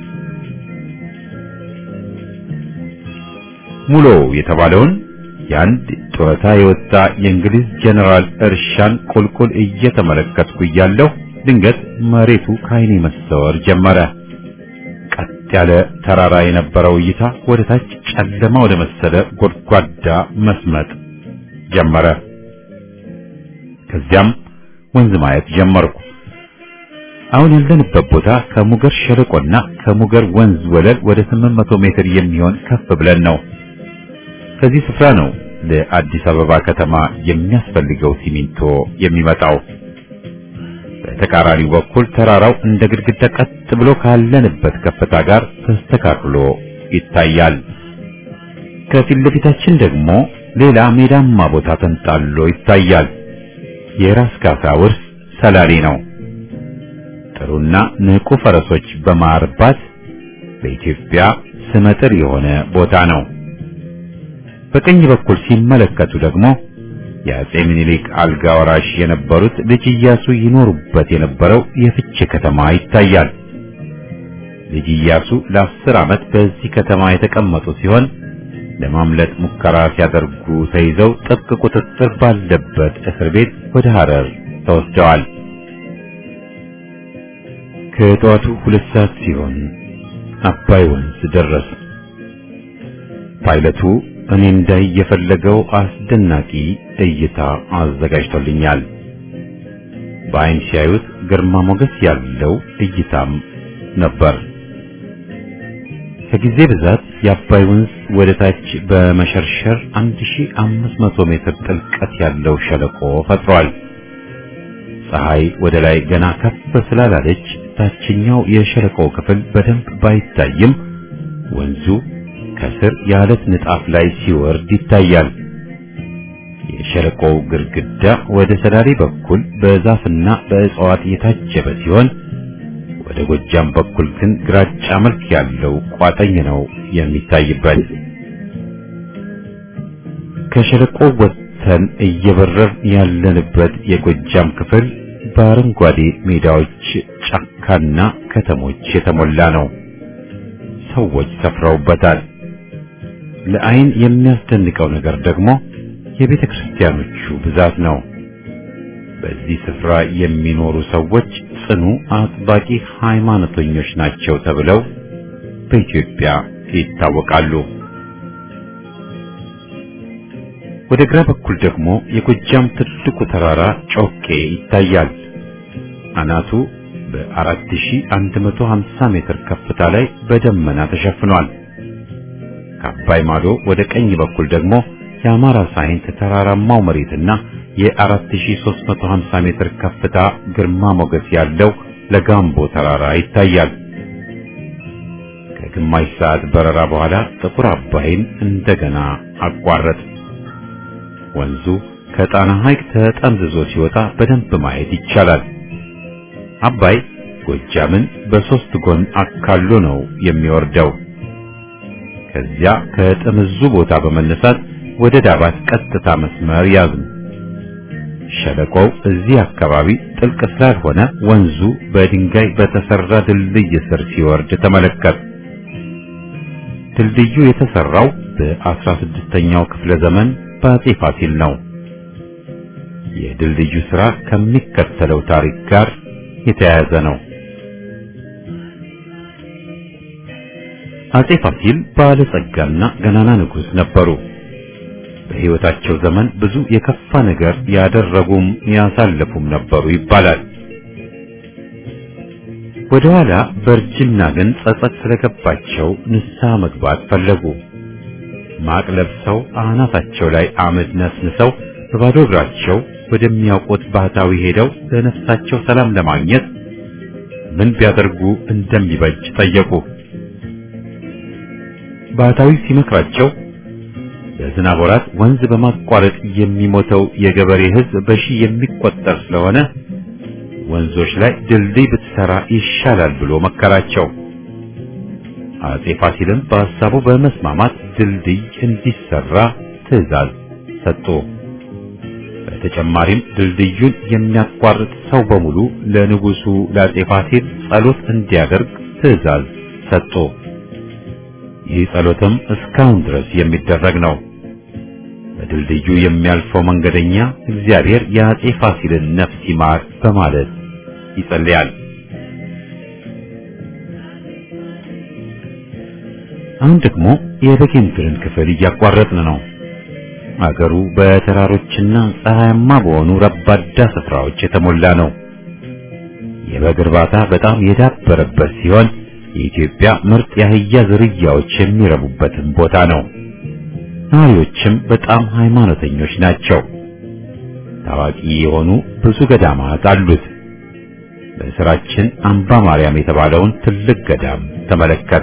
ሙሎ የተባለውን የአንድ ጡረታ የወጣ የእንግሊዝ ጀነራል እርሻን ቁልቁል እየተመለከትኩ እያለሁ ድንገት መሬቱ ከዓይኔ መሰወር ጀመረ። ቀጥ ያለ ተራራ የነበረው እይታ ወደ ታች ጨለማ ወደ መሰለ ጎድጓዳ መስመጥ ጀመረ። ከዚያም ወንዝ ማየት ጀመርኩ። አሁን ያለንበት ቦታ ከሙገር ሸለቆና ከሙገር ወንዝ ወለል ወደ 800 ሜትር የሚሆን ከፍ ብለን ነው። ከዚህ ስፍራ ነው ለአዲስ አበባ ከተማ የሚያስፈልገው ሲሚንቶ የሚመጣው። በተቃራኒው በኩል ተራራው እንደ ግድግዳ ቀጥ ብሎ ካለንበት ከፍታ ጋር ተስተካክሎ ይታያል። ከፊት ለፊታችን ደግሞ ሌላ ሜዳማ ቦታ ተንጣሎ ይታያል። የራስ ካሳ ውርስ ሰላሌ ነው። ጥሩና ንቁ ፈረሶች በማርባት በኢትዮጵያ ስመጥር የሆነ ቦታ ነው። በቀኝ በኩል ሲመለከቱ ደግሞ የአጼ ምኒልክ አልጋ ወራሽ የነበሩት ልጅ ኢያሱ ይኖሩበት የነበረው የፍቼ ከተማ ይታያል። ልጅ ኢያሱ ለ10 ዓመት በዚህ ከተማ የተቀመጡ ሲሆን ለማምለጥ ሙከራ ሲያደርጉ ተይዘው ጥብቅ ቁጥጥር ባለበት እስር ቤት ወደ ሐረር ተወስደዋል። ከጠዋቱ 2 ሰዓት ሲሆን አባይ ወንዝ ደረስ። ፓይለቱ እኔ እንዳይ የፈለገው አስደናቂ እይታ አዘጋጅቶልኛል። በአይን ሲያዩት ግርማ ሞገስ ያለው እይታም ነበር። ከጊዜ ብዛት የአባይ ወንዝ ወደ ታች በመሸርሸር 1500 ሜትር ጥልቀት ያለው ሸለቆ ፈጥሯል። ፀሐይ ወደ ላይ ገና ከፍ ስላላለች ታችኛው የሸለቆው ክፍል በደንብ ባይታይም ወንዙ ከስር የአለት ንጣፍ ላይ ሲወርድ ይታያል። የሸለቆው ግድግዳ ወደ ሰላሌ በኩል በዛፍና በእጽዋት የታጀበ ሲሆን ወደ ጎጃም በኩል ግን ግራጫ መልክ ያለው ቋጠኝ ነው የሚታይበት። ከሸለቆው ወጥተን እየበረር ያለንበት የጎጃም ክፍል በአረንጓዴ ሜዳዎች፣ ጫካና ከተሞች የተሞላ ነው። ሰዎች ሰፍረውበታል። ለአይን የሚያስደንቀው ነገር ደግሞ የቤተ ክርስቲያኖቹ ብዛት ነው። በዚህ ስፍራ የሚኖሩ ሰዎች ጽኑ አጥባቂ ሃይማኖተኞች ናቸው ተብለው በኢትዮጵያ ይታወቃሉ። ወደ ግራ በኩል ደግሞ የጎጃም ትልቁ ተራራ ጮቄ ይታያል። አናቱ በ4150 ሜትር ከፍታ ላይ በደመና ተሸፍኗል። ከአባይ ማዶ ወደ ቀኝ በኩል ደግሞ የአማራ ሳይንት ተራራማው መሬትና የ4350 ሜትር ከፍታ ግርማ ሞገስ ያለው ለጋምቦ ተራራ ይታያል። ከግማሽ ሰዓት በረራ በኋላ ጥቁር አባይን እንደገና አቋረጥ። ወንዙ ከጣና ሐይቅ ተጠምዝዞ ሲወጣ በደንብ ማየት ይቻላል። አባይ ጎጃምን በሶስት ጎን አካሎ ነው የሚወርደው። ከዚያ ከጥምዙ ቦታ በመነሳት ወደ ዳባት ቀጥታ መስመር ያዝን። ሸለቆው እዚህ አካባቢ ጥልቅ ስላልሆነ ወንዙ በድንጋይ በተሰራ ድልድይ ስር ሲወርድ ተመለከት። ድልድዩ የተሰራው በ16ኛው ክፍለ ዘመን በአጼ ፋሲል ነው። የድልድዩ ስራ ከሚከተለው ታሪክ ጋር የተያያዘ ነው። አጼ ፋሲል ባለጸጋና ገናና ንጉሥ ነበሩ። በሕይወታቸው ዘመን ብዙ የከፋ ነገር ያደረጉም ያሳለፉም ነበሩ ይባላል። ወደ ኋላ በእርጅና ግን ጸጸት ስለገባቸው ንስሐ መግባት ፈለጉ። ማቅ ለብሰው አናታቸው ላይ አመድ ነስንሰው በባዶ እግራቸው ወደሚያውቁት ባህታዊ ሄደው ለነፍሳቸው ሰላም ለማግኘት ምን ቢያደርጉ እንደሚበጅ ጠየቁ። ባህታዊ ሲመክራቸው በዝናብ ወራት ወንዝ በማቋረጥ የሚሞተው የገበሬ ሕዝብ በሺህ የሚቆጠር ስለሆነ ወንዞች ላይ ድልድይ ብትሰራ ይሻላል ብሎ መከራቸው። አጼ ፋሲልም በሐሳቡ በመስማማት ድልድይ እንዲሰራ ትዕዛዝ ሰጡ። በተጨማሪም ድልድዩን የሚያቋርጥ ሰው በሙሉ ለንጉሱ ለአጼ ፋሲል ጸሎት እንዲያደርግ ትዕዛዝ ሰጡ። ይህ ጸሎትም እስካሁን ድረስ የሚደረግ ነው። በድልድዩ የሚያልፈው መንገደኛ እግዚአብሔር የአጼ ፋሲልን ነፍስ ይማር በማለት ይጸልያል። አሁን ደግሞ የበጌምድርን ክፍል እያቋረጥን ነው። አገሩ በተራሮችና ፀሐያማ በሆኑ ረባዳ ስፍራዎች የተሞላ ነው። የበግ እርባታ በጣም የዳበረበት ሲሆን የኢትዮጵያ ምርጥ የአህያ ዝርያዎች የሚረቡበትን ቦታ ነው። ነዋሪዎችም በጣም ሃይማኖተኞች ናቸው። ታዋቂ የሆኑ ብዙ ገዳማት አሉት። በስራችን አምባ ማርያም የተባለውን ትልቅ ገዳም ተመለከት።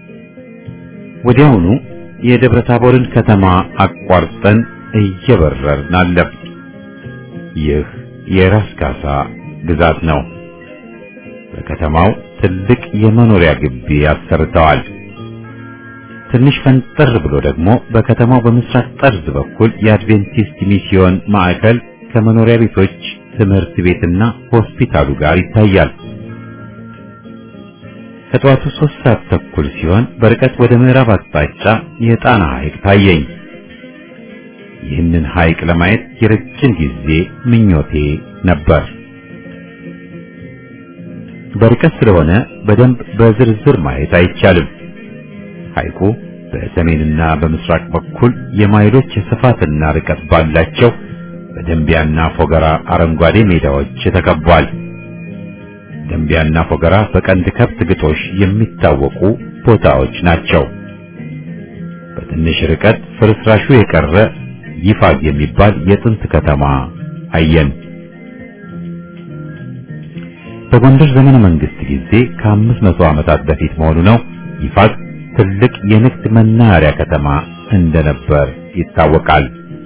ወዲያውኑ የደብረ ታቦርን ከተማ አቋርጠን እየበረርን አለፍ። ይህ የራስ ካሳ ግዛት ነው። በከተማው ትልቅ የመኖሪያ ግቢ አሰርተዋል። ትንሽ ፈንጠር ብሎ ደግሞ በከተማው በምስራቅ ጠርዝ በኩል የአድቬንቲስት ሚስዮን ማዕከል ከመኖሪያ ቤቶች ትምህርት ቤትና ሆስፒታሉ ጋር ይታያል። ከጠዋቱ 3 ሰዓት ተኩል ሲሆን በርቀት ወደ ምዕራብ አቅጣጫ የጣና ሐይቅ ታየኝ። ይህንን ሐይቅ ለማየት የረጅም ጊዜ ምኞቴ ነበር። በርቀት ስለሆነ በደንብ በዝርዝር ማየት አይቻልም። ሐይቁ በሰሜንና በምስራቅ በኩል የማይሎች ስፋትና ርቀት ባላቸው በደንቢያና ፎገራ አረንጓዴ ሜዳዎች ተከቧል። ደንቢያና ፎገራ በቀንድ ከብት ግጦሽ የሚታወቁ ቦታዎች ናቸው። በትንሽ ርቀት ፍርስራሹ የቀረ ይፋግ የሚባል የጥንት ከተማ አየን። በጎንደር ዘመነ መንግስት ጊዜ ከ500 ዓመታት በፊት መሆኑ ነው። ይፋግ ትልቅ የንግድ መናኸሪያ ከተማ እንደነበር ይታወቃል።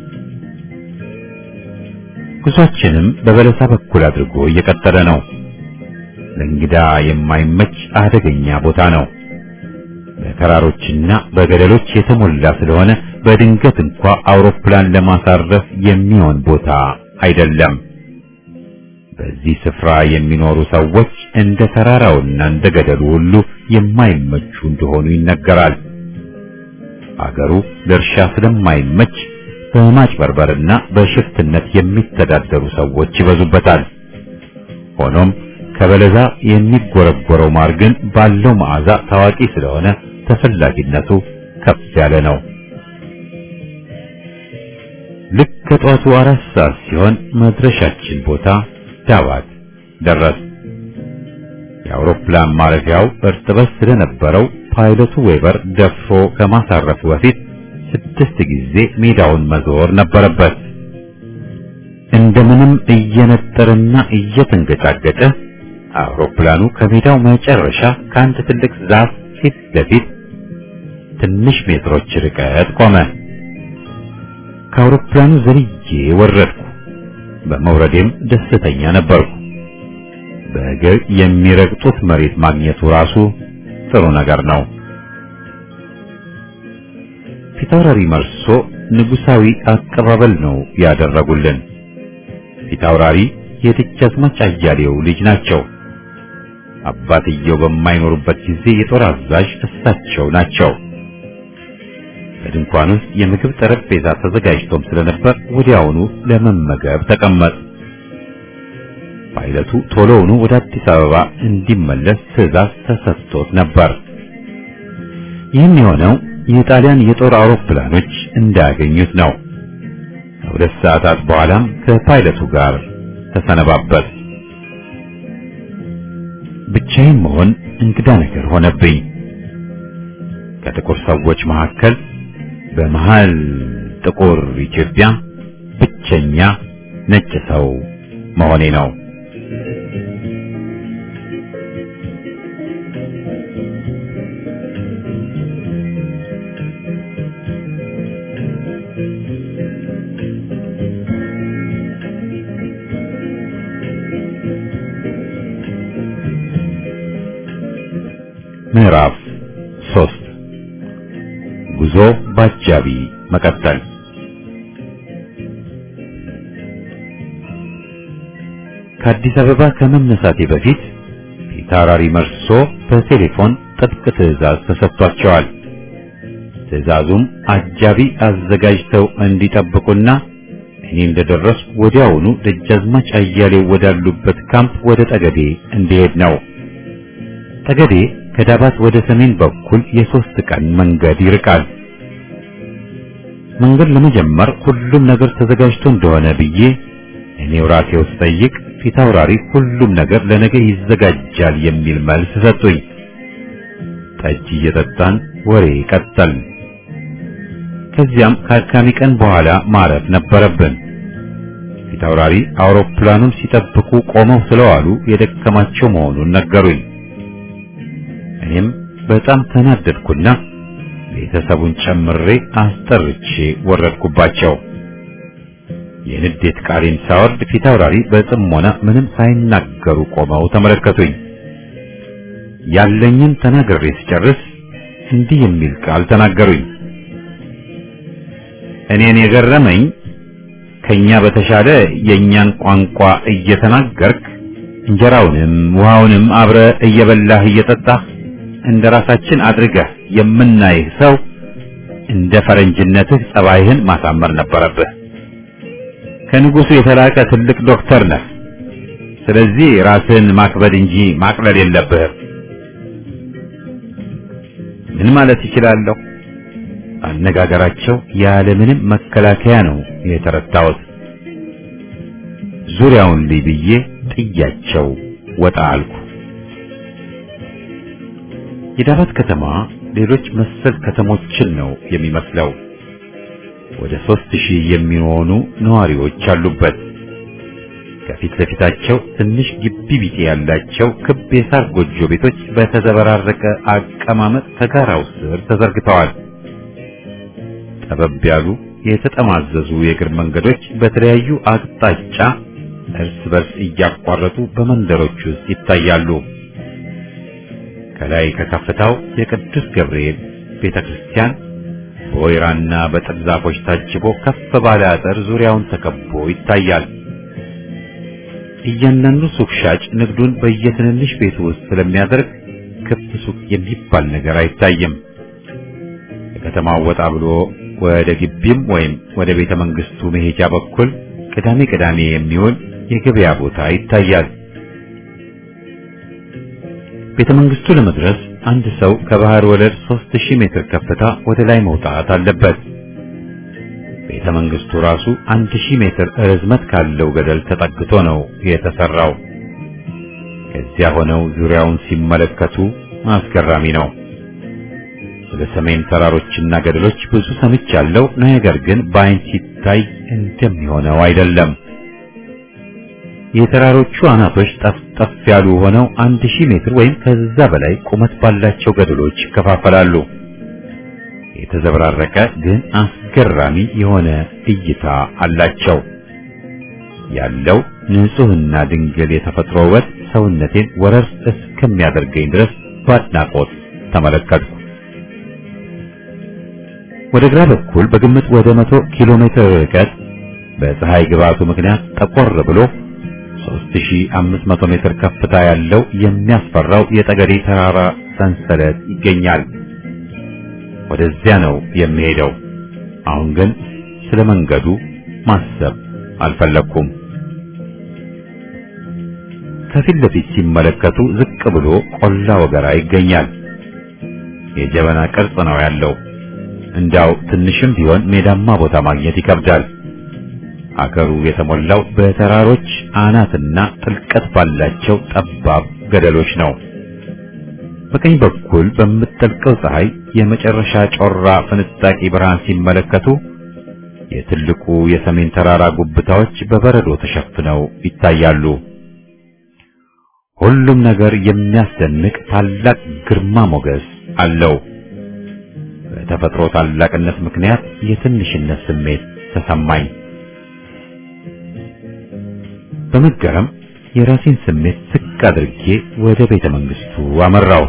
ጉዟችንም በበለሳ በኩል አድርጎ እየቀጠለ ነው። ለእንግዳ የማይመች አደገኛ ቦታ ነው። በተራሮችና በገደሎች የተሞላ ስለሆነ በድንገት እንኳ አውሮፕላን ለማሳረፍ የሚሆን ቦታ አይደለም። በዚህ ስፍራ የሚኖሩ ሰዎች እንደ ተራራውና እንደ ገደሉ ሁሉ የማይመቹ እንደሆኑ ይነገራል። አገሩ ለእርሻ ስለማይመች በማጭበርበርና በሽፍትነት የሚተዳደሩ ሰዎች ይበዙበታል። ሆኖም ከበለዛ የሚጎረጎረው ማር ግን ባለው መዓዛ ታዋቂ ስለሆነ ተፈላጊነቱ ከፍ ያለ ነው። ልክ ከጠዋቱ 4 ሰዓት ሲሆን መድረሻችን ቦታ ዳባት ደረስ። የአውሮፕላን ማረፊያው እርጥበት ስለነበረው ፓይለቱ ዌበር ደፍሮ ከማሳረፉ በፊት 6 ጊዜ ሜዳውን መዞር ነበረበት። እንደምንም እየነጠረና እየተንገጫገጨ አውሮፕላኑ ከሜዳው መጨረሻ ከአንድ ትልቅ ዛፍ ፊት ለፊት ትንሽ ሜትሮች ርቀት ቆመ። ከአውሮፕላኑ ዘልዬ ወረድኩ። በመውረዴም ደስተኛ ነበርኩ። በእግር የሚረግጡት መሬት ማግኘቱ ራሱ ጥሩ ነገር ነው። ፊታውራሪ መርሶ ንጉሳዊ አቀባበል ነው ያደረጉልን። ፊታውራሪ የደጃዝማች አያሌው ልጅ ናቸው። አባትየው በማይኖሩበት ጊዜ የጦር አዛዥ እሳቸው ናቸው። በድንኳን ውስጥ የምግብ ጠረጴዛ ተዘጋጅቶም ስለነበር ወዲያውኑ ለመመገብ ተቀመጥ። ፓይለቱ ቶሎውኑ ወደ አዲስ አበባ እንዲመለስ ትዕዛዝ ተሰጥቶት ነበር። ይህም የሆነው የጣሊያን የጦር አውሮፕላኖች እንዳያገኙት ነው። ከ2 ሰዓታት በኋላም ከፓይለቱ ጋር ተሰነባበት። ብቻዬን መሆን እንግዳ ነገር ሆነብኝ። ከጥቁር ሰዎች መካከል በመሃል ጥቁር ኢትዮጵያ ብቸኛ ነጭ ሰው መሆኔ ነው። ምዕራፍ 3 ጉዞ ባጃቢ መቀጠል። ከአዲስ አበባ ከመነሳቴ በፊት ፊታውራሪ መርሶ በቴሌፎን ጥብቅ ትዕዛዝ ተሰጥቷቸዋል። ትዕዛዙም አጃቢ አዘጋጅተው እንዲጠብቁና እኔ እንደደረስኩ ወዲያውኑ ደጃዝማች አያሌው ወዳሉበት ካምፕ ወደ ጠገዴ እንዲሄድ ነው። ጠገዴ ከዳባት ወደ ሰሜን በኩል የ3 ቀን መንገድ ይርቃል። መንገድ ለመጀመር ሁሉም ነገር ተዘጋጅቶ እንደሆነ ብዬ እኔው ራሴው ስጠይቅ ፊታውራሪ ሁሉም ነገር ለነገ ይዘጋጃል የሚል መልስ ሰጡኝ። ጠጅ እየጠጣን ወሬ ቀጠል። ከዚያም ከአድካሚ ቀን በኋላ ማረፍ ነበረብን። ፊታውራሪ አውሮፕላኑን ሲጠብቁ ቆመው ስለዋሉ የደከማቸው መሆኑን ነገሩኝ። እኔም በጣም ተናደድኩና ቤተሰቡን ጨምሬ አስጠርቼ ወረድኩባቸው። የንዴት ቃሌን ሳወርድ ፊታውራሪ በጥሞና ምንም ሳይናገሩ ቆመው ተመለከቱኝ። ያለኝን ተናግሬ ስጨርስ እንዲህ የሚል ቃል ተናገሩኝ። እኔን የገረመኝ ከኛ በተሻለ የኛን ቋንቋ እየተናገርክ እንጀራውንም ውሃውንም አብረ እየበላህ እየጠጣህ እንደራሳችን አድርገህ የምናይህ ሰው እንደ ፈረንጅነትህ ጸባይህን ማሳመር ነበረብህ። ከንጉሱ የተላቀ ትልቅ ዶክተር ነህ። ስለዚህ ራስህን ማክበድ እንጂ ማቅለል የለብህም። ምን ማለት ይችላለሁ? አነጋገራቸው ያለምንም መከላከያ ነው የተረዳሁት። ዙሪያውን ላይ ብዬ ጥያቸው ወጣ አልኩ። የዳባት ከተማ ሌሎች መሰል ከተሞችን ነው የሚመስለው። ወደ 3000 የሚሆኑ ነዋሪዎች አሉበት። ከፊት ለፊታቸው ትንሽ ግቢ ቢጤ ያላቸው ክብ የሳር ጎጆ ቤቶች በተዘበራረቀ አቀማመጥ ከጋራው ስር ተዘርግተዋል። ጠበብ ያሉ የተጠማዘዙ የእግር መንገዶች በተለያዩ አቅጣጫ እርስ በርስ እያቋረጡ በመንደሮች ውስጥ ይታያሉ። ከላይ ከከፍታው የቅዱስ ገብርኤል ቤተክርስቲያን በወይራና በጥድ ዛፎች ታጅቦ ከፍ ባለ አጥር ዙሪያውን ተከቦ ይታያል። እያንዳንዱ ሱቅ ሻጭ ንግዱን በየትንንሽ ቤቱ ውስጥ ስለሚያደርግ ክፍት ሱቅ የሚባል ነገር አይታይም። ከተማው ወጣ ብሎ ወደ ግቢም ወይም ወደ ቤተ መንግስቱ መሄጃ በኩል ቅዳሜ ቅዳሜ የሚውል የገበያ ቦታ ይታያል። ቤተ መንግስቱ ለመድረስ አንድ ሰው ከባህር ወለል 3000 ሜትር ከፍታ ወደ ላይ መውጣት አለበት። ቤተ መንግስቱ ራሱ 1000 ሜትር ርዝመት ካለው ገደል ተጠግቶ ነው የተሰራው። ከዚያ ሆነው ዙሪያውን ሲመለከቱ አስገራሚ ነው። ስለ ሰሜን ተራሮችና ገደሎች ብዙ ሰምቻለሁ፣ ነገር ግን በአይን ሲታይ እንደሚሆነው አይደለም። የተራሮቹ አናቶች ጠፍጠፍ ያሉ ሆነው 1000 ሜትር ወይም ከዛ በላይ ቁመት ባላቸው ገደሎች ይከፋፈላሉ። የተዘበራረቀ ግን አስገራሚ የሆነ እይታ አላቸው። ያለው ንጹህና ድንግል የተፈጥሮ ውበት ሰውነቴን ወረር እስከሚያደርገኝ ድረስ በአድናቆት ተመለከትኩ። ወደ ግራ በኩል በግምት ወደ 100 ኪሎ ሜትር ርቀት በፀሐይ ግባቱ ምክንያት ጠቆር ብሎ 3500 ሜትር ከፍታ ያለው የሚያስፈራው የጠገዴ ተራራ ሰንሰለት ይገኛል። ወደዚያ ነው የሚሄደው። አሁን ግን ስለ መንገዱ ማሰብ አልፈለኩም። ከፊት ለፊት ሲመለከቱ ዝቅ ብሎ ቆላ ወገራ ይገኛል። የጀበና ቅርጽ ነው ያለው። እንዳው ትንሽም ቢሆን ሜዳማ ቦታ ማግኘት ይከብዳል። አገሩ የተሞላው በተራሮች አናትና ጥልቀት ባላቸው ጠባብ ገደሎች ነው። በቀኝ በኩል በምትጠልቀው ፀሐይ የመጨረሻ ጮራ ፍንጣቂ ብርሃን ሲመለከቱ የትልቁ የሰሜን ተራራ ጉብታዎች በበረዶ ተሸፍነው ይታያሉ። ሁሉም ነገር የሚያስደንቅ ታላቅ ግርማ ሞገስ አለው። በተፈጥሮ ታላቅነት ምክንያት የትንሽነት ስሜት ተሰማኝ። በመገረም የራሴን ስሜት ዝቅ አድርጌ ወደ ቤተ መንግስቱ አመራው።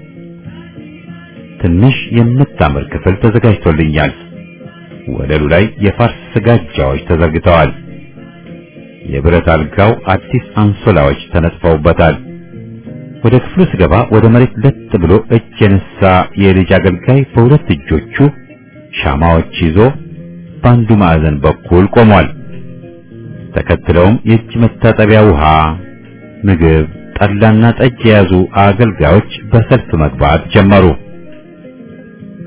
ትንሽ የምታምር ክፍል ተዘጋጅቶልኛል። ወለሉ ላይ የፋርስ ስጋጃዎች ተዘርግተዋል። የብረት አልጋው አዲስ አንሶላዎች ተነጥፈውበታል። ወደ ክፍሉ ስገባ ወደ መሬት ለጥ ብሎ እጅ የነሳ የልጅ አገልጋይ በሁለት እጆቹ ሻማዎች ይዞ በአንዱ ማዕዘን በኩል ቆሟል። ተከትለውም የእጅ መታጠቢያ ውሃ፣ ምግብ፣ ጠላና ጠጅ የያዙ አገልጋዮች በሰልፍ መግባት ጀመሩ።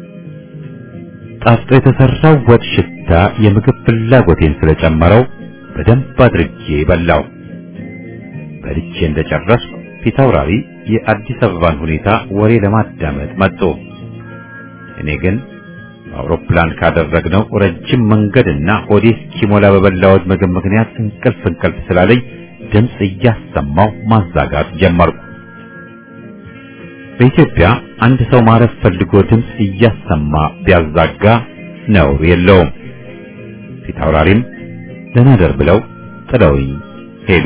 ጣፍጦ የተሰራው ወጥ ሽታ የምግብ ፍላጎቴን ስለጨመረው በደንብ አድርጌ በላው። በልቼ እንደጨረስኩ ፊታውራሪ የአዲስ አበባን ሁኔታ ወሬ ለማዳመጥ መጡ። እኔ ግን አውሮፕላን ካደረግነው ረጅም መንገድና ሆዴ እስኪሞላ በበላሁት ምግብ ምክንያት እንቅልፍ ስላለኝ ድምፅ እያሰማሁ ማዛጋት ጀመርኩ። በኢትዮጵያ አንድ ሰው ማረፍ ፈልጎ ድምፅ እያሰማ ቢያዛጋ ነውር የለውም። ፊታውራሪም ደህና ደር ብለው ጥለውኝ ሄዱ።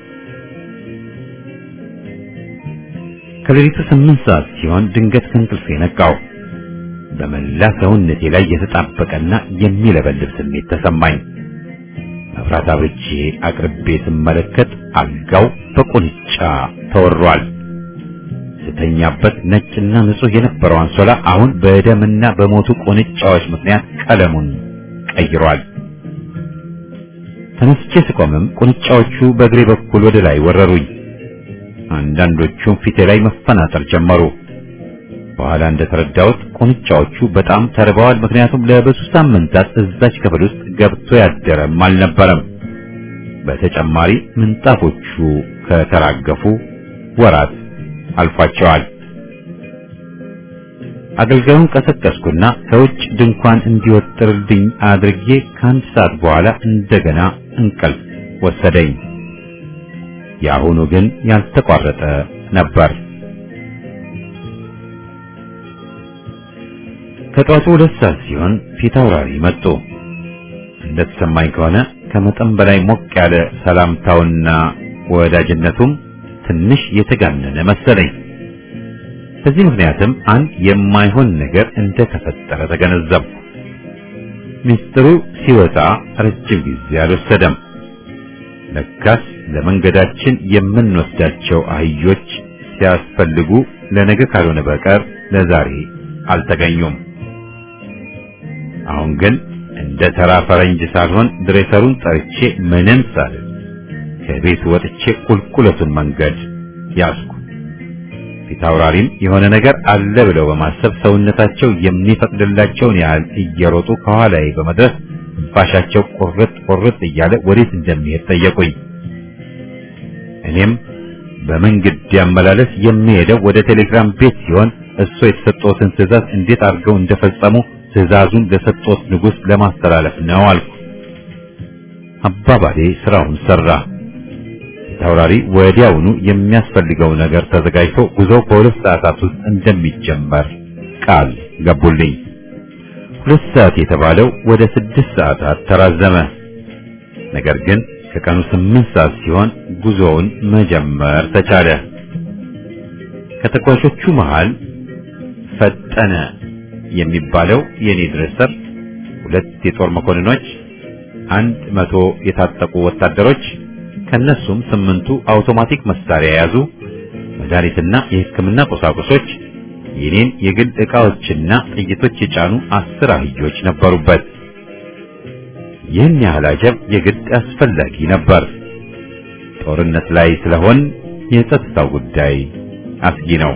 ከሌሊቱ 8 ሰዓት ሲሆን ድንገት ከእንቅልፌ ነቃሁ። በመላ ሰውነቴ ላይ የተጣበቀና የሚለበልብ ስሜት ተሰማኝ። መብራት አብርቼ አቅርቤ ስመለከት አልጋው በቁንጫ ተወሯል። ስተኛበት ነጭና ንጹህ የነበረው አንሶላ አሁን በደምና በሞቱ ቁንጫዎች ምክንያት ቀለሙን ቀይሯል። ተነስቼ ስቆምም ቁንጫዎቹ በእግሬ በኩል ወደ ላይ ወረሩኝ። አንዳንዶቹም ፊቴ ላይ መፈናጠር ጀመሩ። በኋላ እንደተረዳሁት ቁንጫዎቹ በጣም ተርበዋል። ምክንያቱም ለብዙ ሳምንታት እዛች ክፍል ውስጥ ገብቶ ያደረም አልነበረም። በተጨማሪ ምንጣፎቹ ከተራገፉ ወራት አልፏቸዋል። አገልጋዩን ቀሰቀስኩና ከውጭ ድንኳን እንዲወጥርልኝ አድርጌ ከአንድ ሰዓት በኋላ እንደገና እንቅልፍ ወሰደኝ። የአሁኑ ግን ያልተቋረጠ ነበር። ከጧቱ 2 ሰዓት ሲሆን ፊታውራሪ መጡ። እንደተሰማኝ ከሆነ ከመጠን በላይ ሞቅ ያለ ሰላምታውና ወዳጅነቱም ትንሽ የተጋነነ መሰለኝ። በዚህ ምክንያትም አንድ የማይሆን ነገር እንደተፈጠረ ተገነዘብኩ። ሚስጥሩ ሲወጣ ረጅም ጊዜ አልወሰደም። ለካስ ለመንገዳችን የምንወስዳቸው አህዮች ሲያስፈልጉ ለነገ ካልሆነ በቀር ለዛሬ አልተገኙም። አሁን ግን እንደ ተራ ፈረንጅ ሳልሆን ድሬሰሩን ጠርቼ ምንም ሳልል ከቤት ወጥቼ ቁልቁለቱን መንገድ ያዝኩ። ፊታውራሪም የሆነ ነገር አለ ብለው በማሰብ ሰውነታቸው የሚፈቅድላቸውን ያህል እየሮጡ ከኋላዬ በመድረስ ባሻቸው ቁርጥ እያለ ወዴት እንደሚሄድ ጠየቁኝ። እኔም በመንገድ ያመላለስ የሚሄደው ወደ ቴሌግራም ቤት ሲሆን እሱ የተሰጠውትን ትዕዛዝ እንዴት አድርገው እንደፈጸሙ ትዕዛዙን ለሰጠውት ንጉሥ ለማስተላለፍ ነው አልኩ። አባባሌ ስራውን ሰራ። ፊታውራሪ ወዲያውኑ የሚያስፈልገው ነገር ተዘጋጅቶ ጉዞው በ2 ሰዓታት ውስጥ እንደሚጀመር ቃል ገቡልኝ። 2 ሰዓት የተባለው ወደ 6 ሰዓታት ተራዘመ። ነገር ግን ከቀኑ 8 ሰዓት ሲሆን ጉዞውን መጀመር ተቻለ። ከተጓዦቹ መሃል ፈጠነ የሚባለው የኔ ድሬሰር፣ 2 የጦር መኮንኖች፣ 100 የታጠቁ ወታደሮች፣ ከነሱም 8ቱ አውቶማቲክ መሳሪያ የያዙ፣ መድኃኒትና የሕክምና ቁሳቁሶች፣ የኔን የግል ዕቃዎችና ጥይቶች የጫኑ 10 አህዮች ነበሩበት። ይህን ያህል አጀብ የግድ አስፈላጊ ነበር። ጦርነት ላይ ስለሆን የጸጥታው ጉዳይ አስጊ ነው።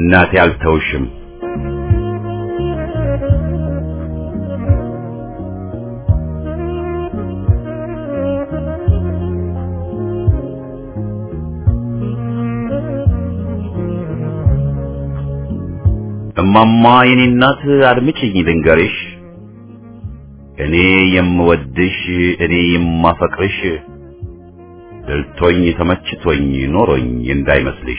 እናቴ አልተውሽም እማማ የኔ እናት አድምጪኝ ልንገርሽ እኔ የምወድሽ እኔ የማፈቅርሽ ደልቶኝ ተመችቶኝ ኖሮኝ እንዳይመስልሽ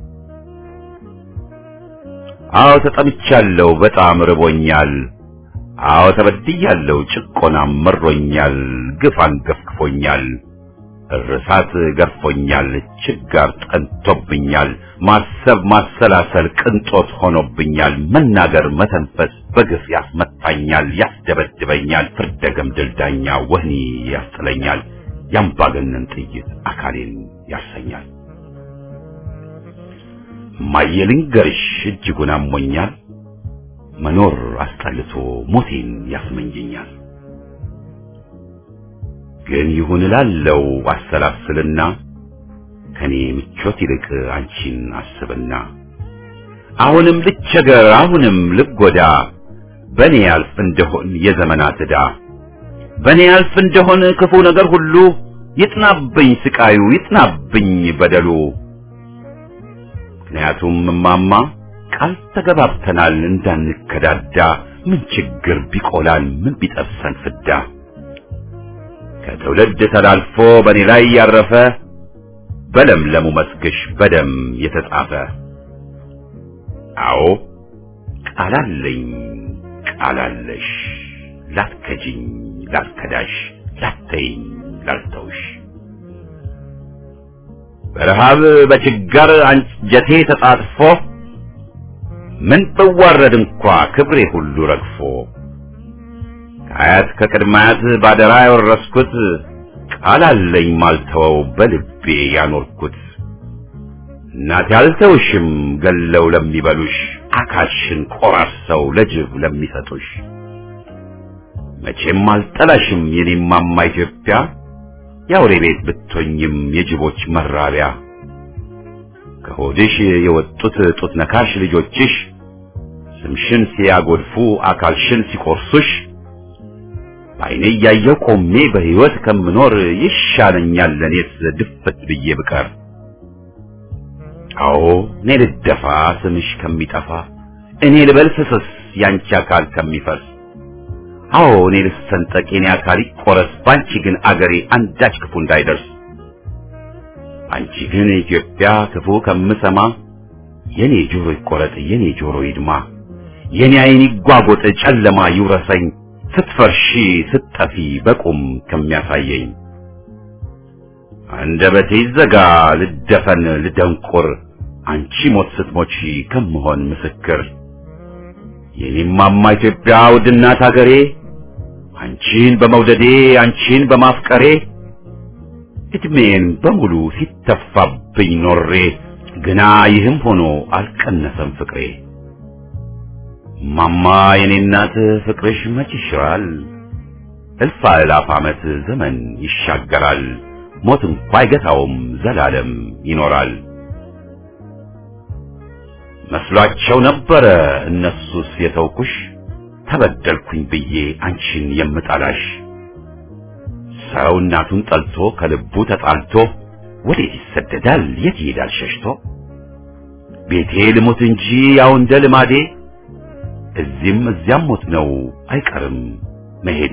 አዎ ተጠምቻለሁ በጣም ርቦኛል አዎ ተበድያለሁ ጭቆናም መሮኛል ግፍ አንገፍግፎኛል እርሳት ገርፎኛል ችጋር ጠንቶብኛል ማሰብ ማሰላሰል ቅንጦት ሆኖብኛል መናገር መተንፈስ በግፍ ያስመታኛል ያስደበድበኛል ፍርደገም ድልዳኛ ወህኒ ያስጥለኛል ያምባገነን ጥይት አካሌን ያሰኛል ማየልንገርሽ እጅጉን አሞኛል መኖር አስጠልቶ ሞቴን ያስመኘኛል ግን ይሁን እላለሁ አሰላስልና ከኔ ምቾት ይልቅ አንቺን አስብና አሁንም ልቸገር አሁንም ልጎዳ በኔ ያልፍ እንደሆን የዘመናት ዕዳ በኔ ያልፍ እንደሆን ክፉ ነገር ሁሉ ይጥናብኝ ስቃዩ ይጥናብኝ በደሉ ምክንያቱም እማማ ቃል ተገባብተናል እንዳንከዳዳ ምን ችግር ቢቆላል ምን ቢጠብሰን ፍዳ ከትውልድ ተላልፎ በኔ ላይ ያረፈ በለምለሙ መስክሽ በደም የተጻፈ አዎ ቃላለኝ ቃላለሽ ላትከጂኝ ላትከዳሽ ላትተይኝ ላልተውሽ በረሃብ በችጋር አንጀቴ ተጣጥፎ ምን ብዋረድ እንኳ ክብሬ ሁሉ ረግፎ ከአያት ከቅድማያት ባደራ ያወረስኩት ቃል አለኝ ማልተወው በልቤ ያኖርኩት እናቴ አልተውሽም ገለው ለሚበሉሽ አካልሽን ቆራርሰው ለጅብ ለሚሰጡሽ መቼም አልጠላሽም የኔማማ ኢትዮጵያ ያውሬ ቤት ብትሆኝም የጅቦች መራቢያ ከሆድሽ የወጡት ጡት ነካሽ ልጆችሽ ስምሽን ሲያጎድፉ አካልሽን ሲቆርሱሽ ባይኔ ያየው ቆሜ በህይወት ከምኖር ይሻለኛል ለኔስ ድፍት ብዬ ብቀር አዎ እኔ ልደፋ ስምሽ ከሚጠፋ እኔ ልበል ፍስስ ያንቺ አካል ከሚፈስ አዎ እኔ ልሰንጠቅ የኔ አካል ይቆረስ ባንቺ ግን አገሬ አንዳች ክፉ እንዳይደርስ አንቺ ግን ኢትዮጵያ ክፉ ከምሰማ የኔ ጆሮ ይቆረጥ የኔ ጆሮ ይድማ የኔ አይን ይጓጎጥ ጨለማ ይውረሰኝ ስትፈርሺ ስትጠፊ በቁም ከሚያሳየኝ አንደበቴ ይዘጋ ልደፈን ልደንቁር አንቺ ሞት ስትሞቺ ከምሆን ምስክር የኔማማ ኢትዮጵያ ውድናት አገሬ አንቺን በመውደዴ አንቺን በማፍቀሬ እድሜን በሙሉ ሲተፋብኝ ኖሬ ግና ይህም ሆኖ አልቀነሰም ፍቅሬ ማማ የኔ እናት ፍቅርሽ መች ይሽራል እልፍ አእላፍ ዓመት ዘመን ይሻገራል ሞት እንኳ አይገታውም ዘላለም ይኖራል መስሏቸው ነበረ እነሱስ የተውኩሽ ተበደልኩኝ ብዬ አንቺን የምጠላሽ ሰው እናቱን ጠልቶ ከልቡ ተጣልቶ ወዴት ይሰደዳል የት ይሄዳል ሸሽቶ ቤቴ ልሞት እንጂ ያው እንደ ልማዴ እዚህም እዚያም ሞት ነው አይቀርም መሄዴ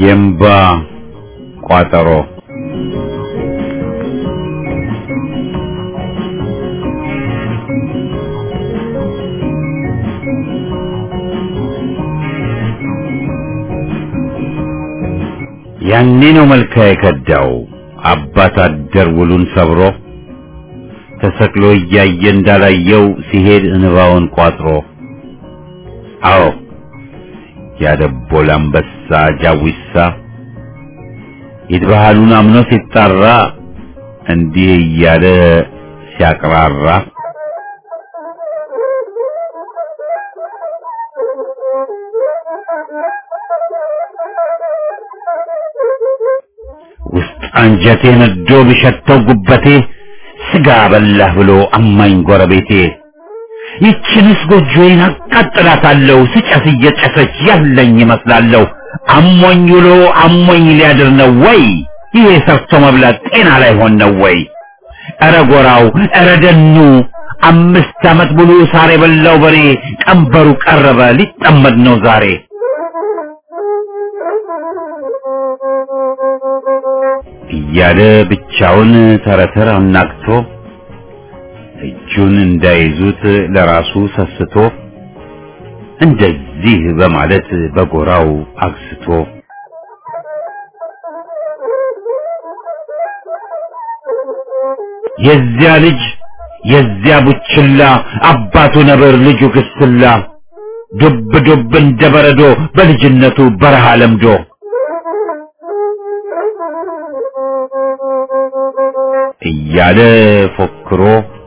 የእምባ ቋጠሮ ያኔ ነው መልካ የከዳው አባት አደር ውሉን ሰብሮ ተሰቅሎ እያየ እንዳላየው ሲሄድ እንባውን ቋጥሮ አዎ ያደቦል አንበሳ ጃዊሳ ይድባሃሉን አምኖ ሲጣራ እንዲህ እያለ ሲያቅራራ ውስጥ አንጀቴ ነዶ ቢሸተው ጉበቴ ስጋ በላህ ብሎ አማኝ ጎረቤቴ ይችንስ ጎጆዬን አቃጥላታለሁ ስጨስ እየጨሰች ያለኝ ይመስላለሁ አሞኝ ውሎ አሞኝ ሊያድር ነው ወይ ይሄ ሰርቶ መብላት ጤና ላይ ሆን ነው ወይ ኧረ ጎራው ኧረ ደኑ 5 ዓመት ሙሉ ሳር የበላው በሬ ቀንበሩ ቀረበ ሊጠመድ ነው ዛሬ እያለ ብቻውን ተረተር አናግቶ እጁን እንዳይዙት ለራሱ ሰስቶ እንደዚህ በማለት በጎራው አግስቶ የዚያ ልጅ የዚያ ቡችላ አባቱ ነበር ልጁ ግስላ ዱብ ዱብ እንደበረዶ በልጅነቱ በረሃ ለምዶ እያለ ፎክሮ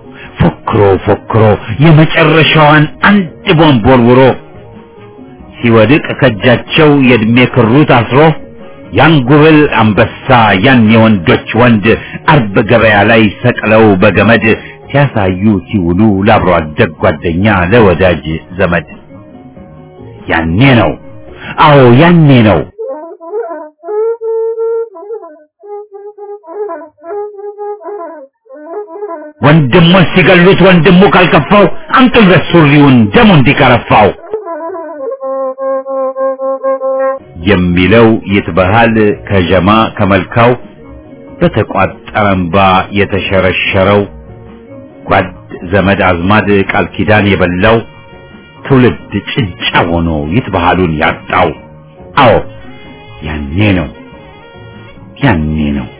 የመጨረሻዋን አንድ ቦምብ ወርውሮ ሲወድቅ ከጃቸው የእድሜ ክሩ ታስሮ ያንጉብል አንበሳ ያን የወንዶች ወንድ አርብ ገበያ ላይ ሰቅለው በገመድ ሲያሳዩ ሲውሉ ለአብሮ አደግ ጓደኛ ለወዳጅ ዘመድ ያኔ ነው አዎ ያኔ ነው ወንድሙን ሲገሉት ወንድሙ ካልከፋው አንጥልበት ሱሪውን ደሙ እንዲከረፋው የሚለው ይትበሃል ከጀማ ከመልካው በተቋጠረ እንባ የተሸረሸረው ጓድ ዘመድ አዝማድ ቃል ኪዳን የበላው ትውልድ ጭንጫ ሆኖ ይትበሃሉን ያጣው አዎ ያኔ ነው